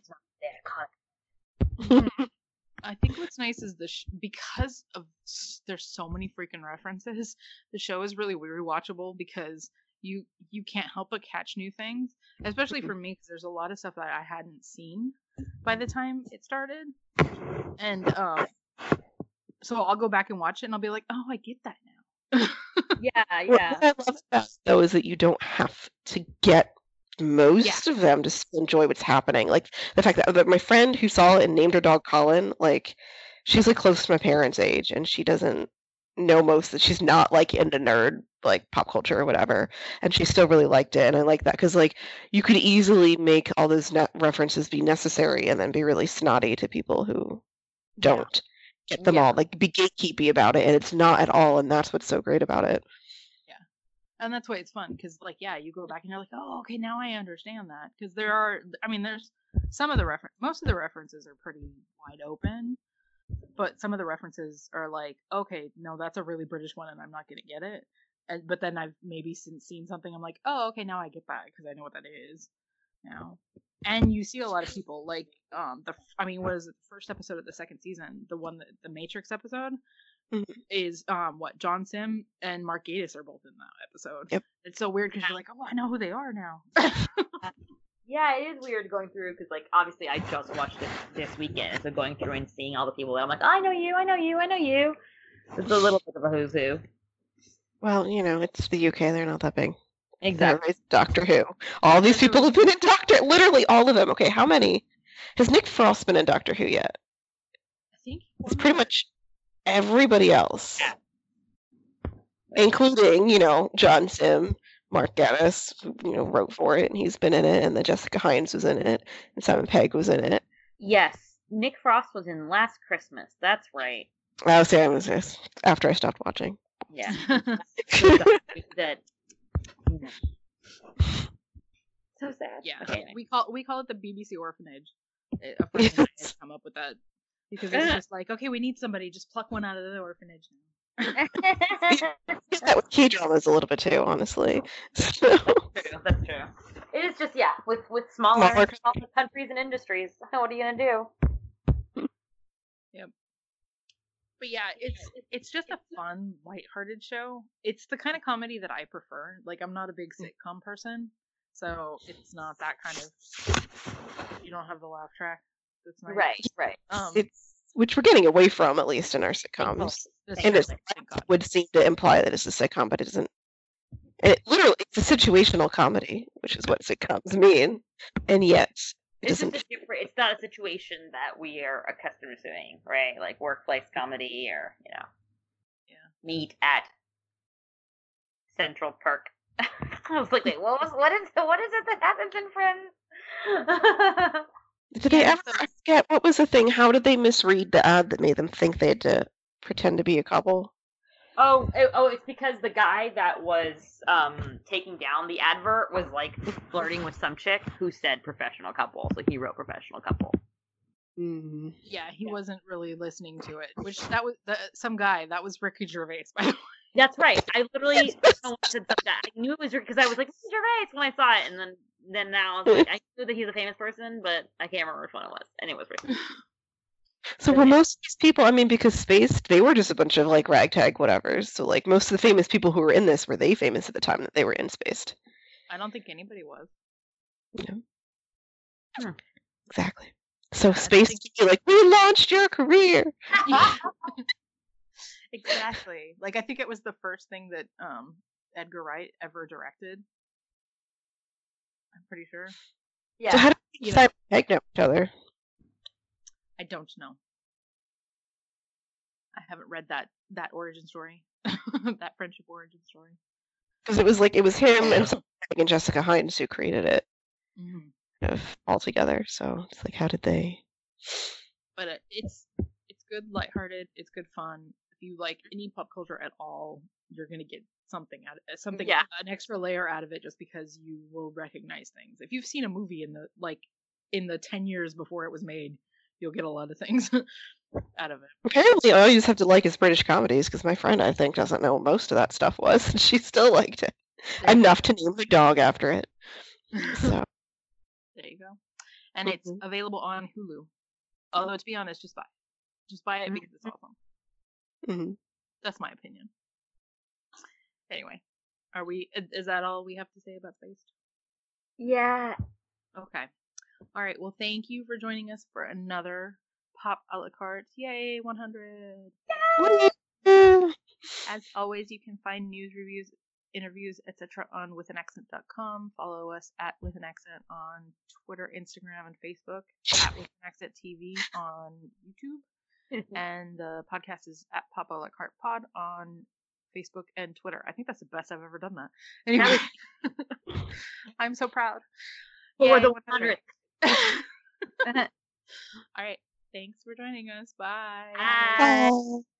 of their content. I think what's nice is the sh- because of s- there's so many freaking references. The show is really rewatchable because you you can't help but catch new things, especially for me because there's a lot of stuff that I hadn't seen by the time it started, and um, so I'll go back and watch it and I'll be like, oh, I get that now. Yeah, What yeah. I love about it, though, is that you don't have to get most of them to s- enjoy what's happening. Like the fact that, that my friend who saw it and named her dog Colin, like she's like close to my parents' age, and she doesn't know most that she's not like into nerd like pop culture or whatever, and she still really liked it. And I like that because like you could easily make all those ne- references be necessary and then be really snotty to people who don't get them Yeah. all, like be gatekeepy about it, and it's not at all, and that's what's so great about it. And that's why it's fun because, like, yeah, you go back and you're like, oh, okay, now I understand that. Because there are, I mean, there's some of the reference, most of the references are pretty wide open, but some of the references are like, okay, no, that's a really British one, and I'm not gonna get it. And but then I've maybe seen, seen something, I'm like, oh, okay, now I get that because I know what that is now. And you see a lot of people like, um, the, I mean, what is it? The first episode of the second season, the one that the Matrix episode. Mhm. Is um what John Sim and Mark Gatiss are both in that episode. Yep. It's so weird because you're like, oh, I know who they are now. Yeah, it is weird going through because, like, obviously I just watched it this weekend, so going through and seeing all the people that I'm like, I know you, I know you, I know you. It's a little bit of a who's who. Well, you know, it's the U K, they're not that big. Exactly. Everybody's Doctor Who. All these people have been in Doctor, literally all of them. Okay, how many? Has Nick Frost been in Doctor Who yet? I think It's pretty much everybody else, Yeah. including, you know, John Sim, Mark Gatiss, who, you know, wrote for it, and he's been in it, and then Jessica Hines was in it, and Simon Pegg was in it. Yes, Nick Frost was in Last Christmas. That's right. I was saying, I was this after I stopped watching. Yeah. Yeah. that. So sad. yeah. Okay. We call we call it the B B C orphanage. A friend of mine has come up with that because it's just like, okay, we need somebody, just pluck one out of the orphanage now. Get that with K dramas a little bit too, honestly. So, That's true. That's true. It is just yeah, with with smaller, Smaller smaller countries and industries. What are you gonna do? But yeah, it's it's just a fun, lighthearted show. It's the kind of comedy that I prefer. Like, I'm not a big sitcom person, so it's not that kind of. You don't have the laugh track. That's nice. Right, right. Um, it's which we're getting away from, at least in our sitcoms. this And is it's thank God. would seem to imply that it's a sitcom, but it isn't. It literally it's a situational comedy, which is what sitcoms mean, and yet it It's doesn't. just a different. It's not a situation that we are accustomed to seeing, right? Like workplace comedy, or you know, Yeah. meet at Central Perk. I was like, wait, what was what is what is it that happens in Friends? Did they Yeah, ever? so- I forget what was the thing? How did they misread the ad that made them think they had to pretend to be a couple? Oh, it- oh, it's because the guy that was um taking down the advert was like flirting with some chick who said professional couples. Like he wrote professional couple. Mm. Yeah, he wasn't really listening to it. Which that was the, some guy that was Ricky Gervais, by the way. That's right. I literally someone said something. I knew it was because I was like Ricky Gervais when I saw it, and then then now I was like I knew that he's a famous person, but I can't remember which one it was, and it was Ricky. So were most of these people, I mean, because Spaced, they were just a bunch of like ragtag whatevers. So like most of the famous people who were in this, were they famous at the time that they were in Spaced? I don't think anybody was. Yeah. Hmm. Exactly. So Spaced think... would be like, we launched your career. Exactly. Like I think it was the first thing that um, Edgar Wright ever directed. I'm pretty sure. Yeah. So how did you decide to know each other? I don't know. I haven't read that that origin story, that friendship origin story. Because it was like it was him and, and Jessica Hines who created it, mm-hmm. kind of all together. So it's like, how did they? But uh, it's it's good, lighthearted. It's good fun. If you like any pop culture at all, you're gonna get something out of it, something, yeah. an extra layer out of it, just because you will recognize things. If you've seen a movie in the like in the ten years before it was made, you'll get a lot of things out of it. Apparently, all you just have to like is British comedies, because my friend, I think, doesn't know what most of that stuff was, and she still liked it. Yeah. Enough to name her dog after it. So. There you go. And mm-hmm. it's available on Hulu. Although, to be honest, just buy it. Just buy it because it's awesome. Mm-hmm. That's my opinion. Anyway, are we? Is that all we have to say about Spaced? Yeah. Okay. All right. Well, thank you for joining us for another Pop a la carte. Yay, one hundred. Yay! As always, you can find news, reviews, interviews, et cetera on with an accent dot com. Follow us at With an Accent on Twitter, Instagram, and Facebook. At With an Accent T V on YouTube. And the podcast is at Pop a la carte Pod on Facebook and Twitter. I think that's the best I've ever done that. Anyway, I'm so proud. For the one hundred. All right. Thanks for joining us. Bye. Bye. Bye.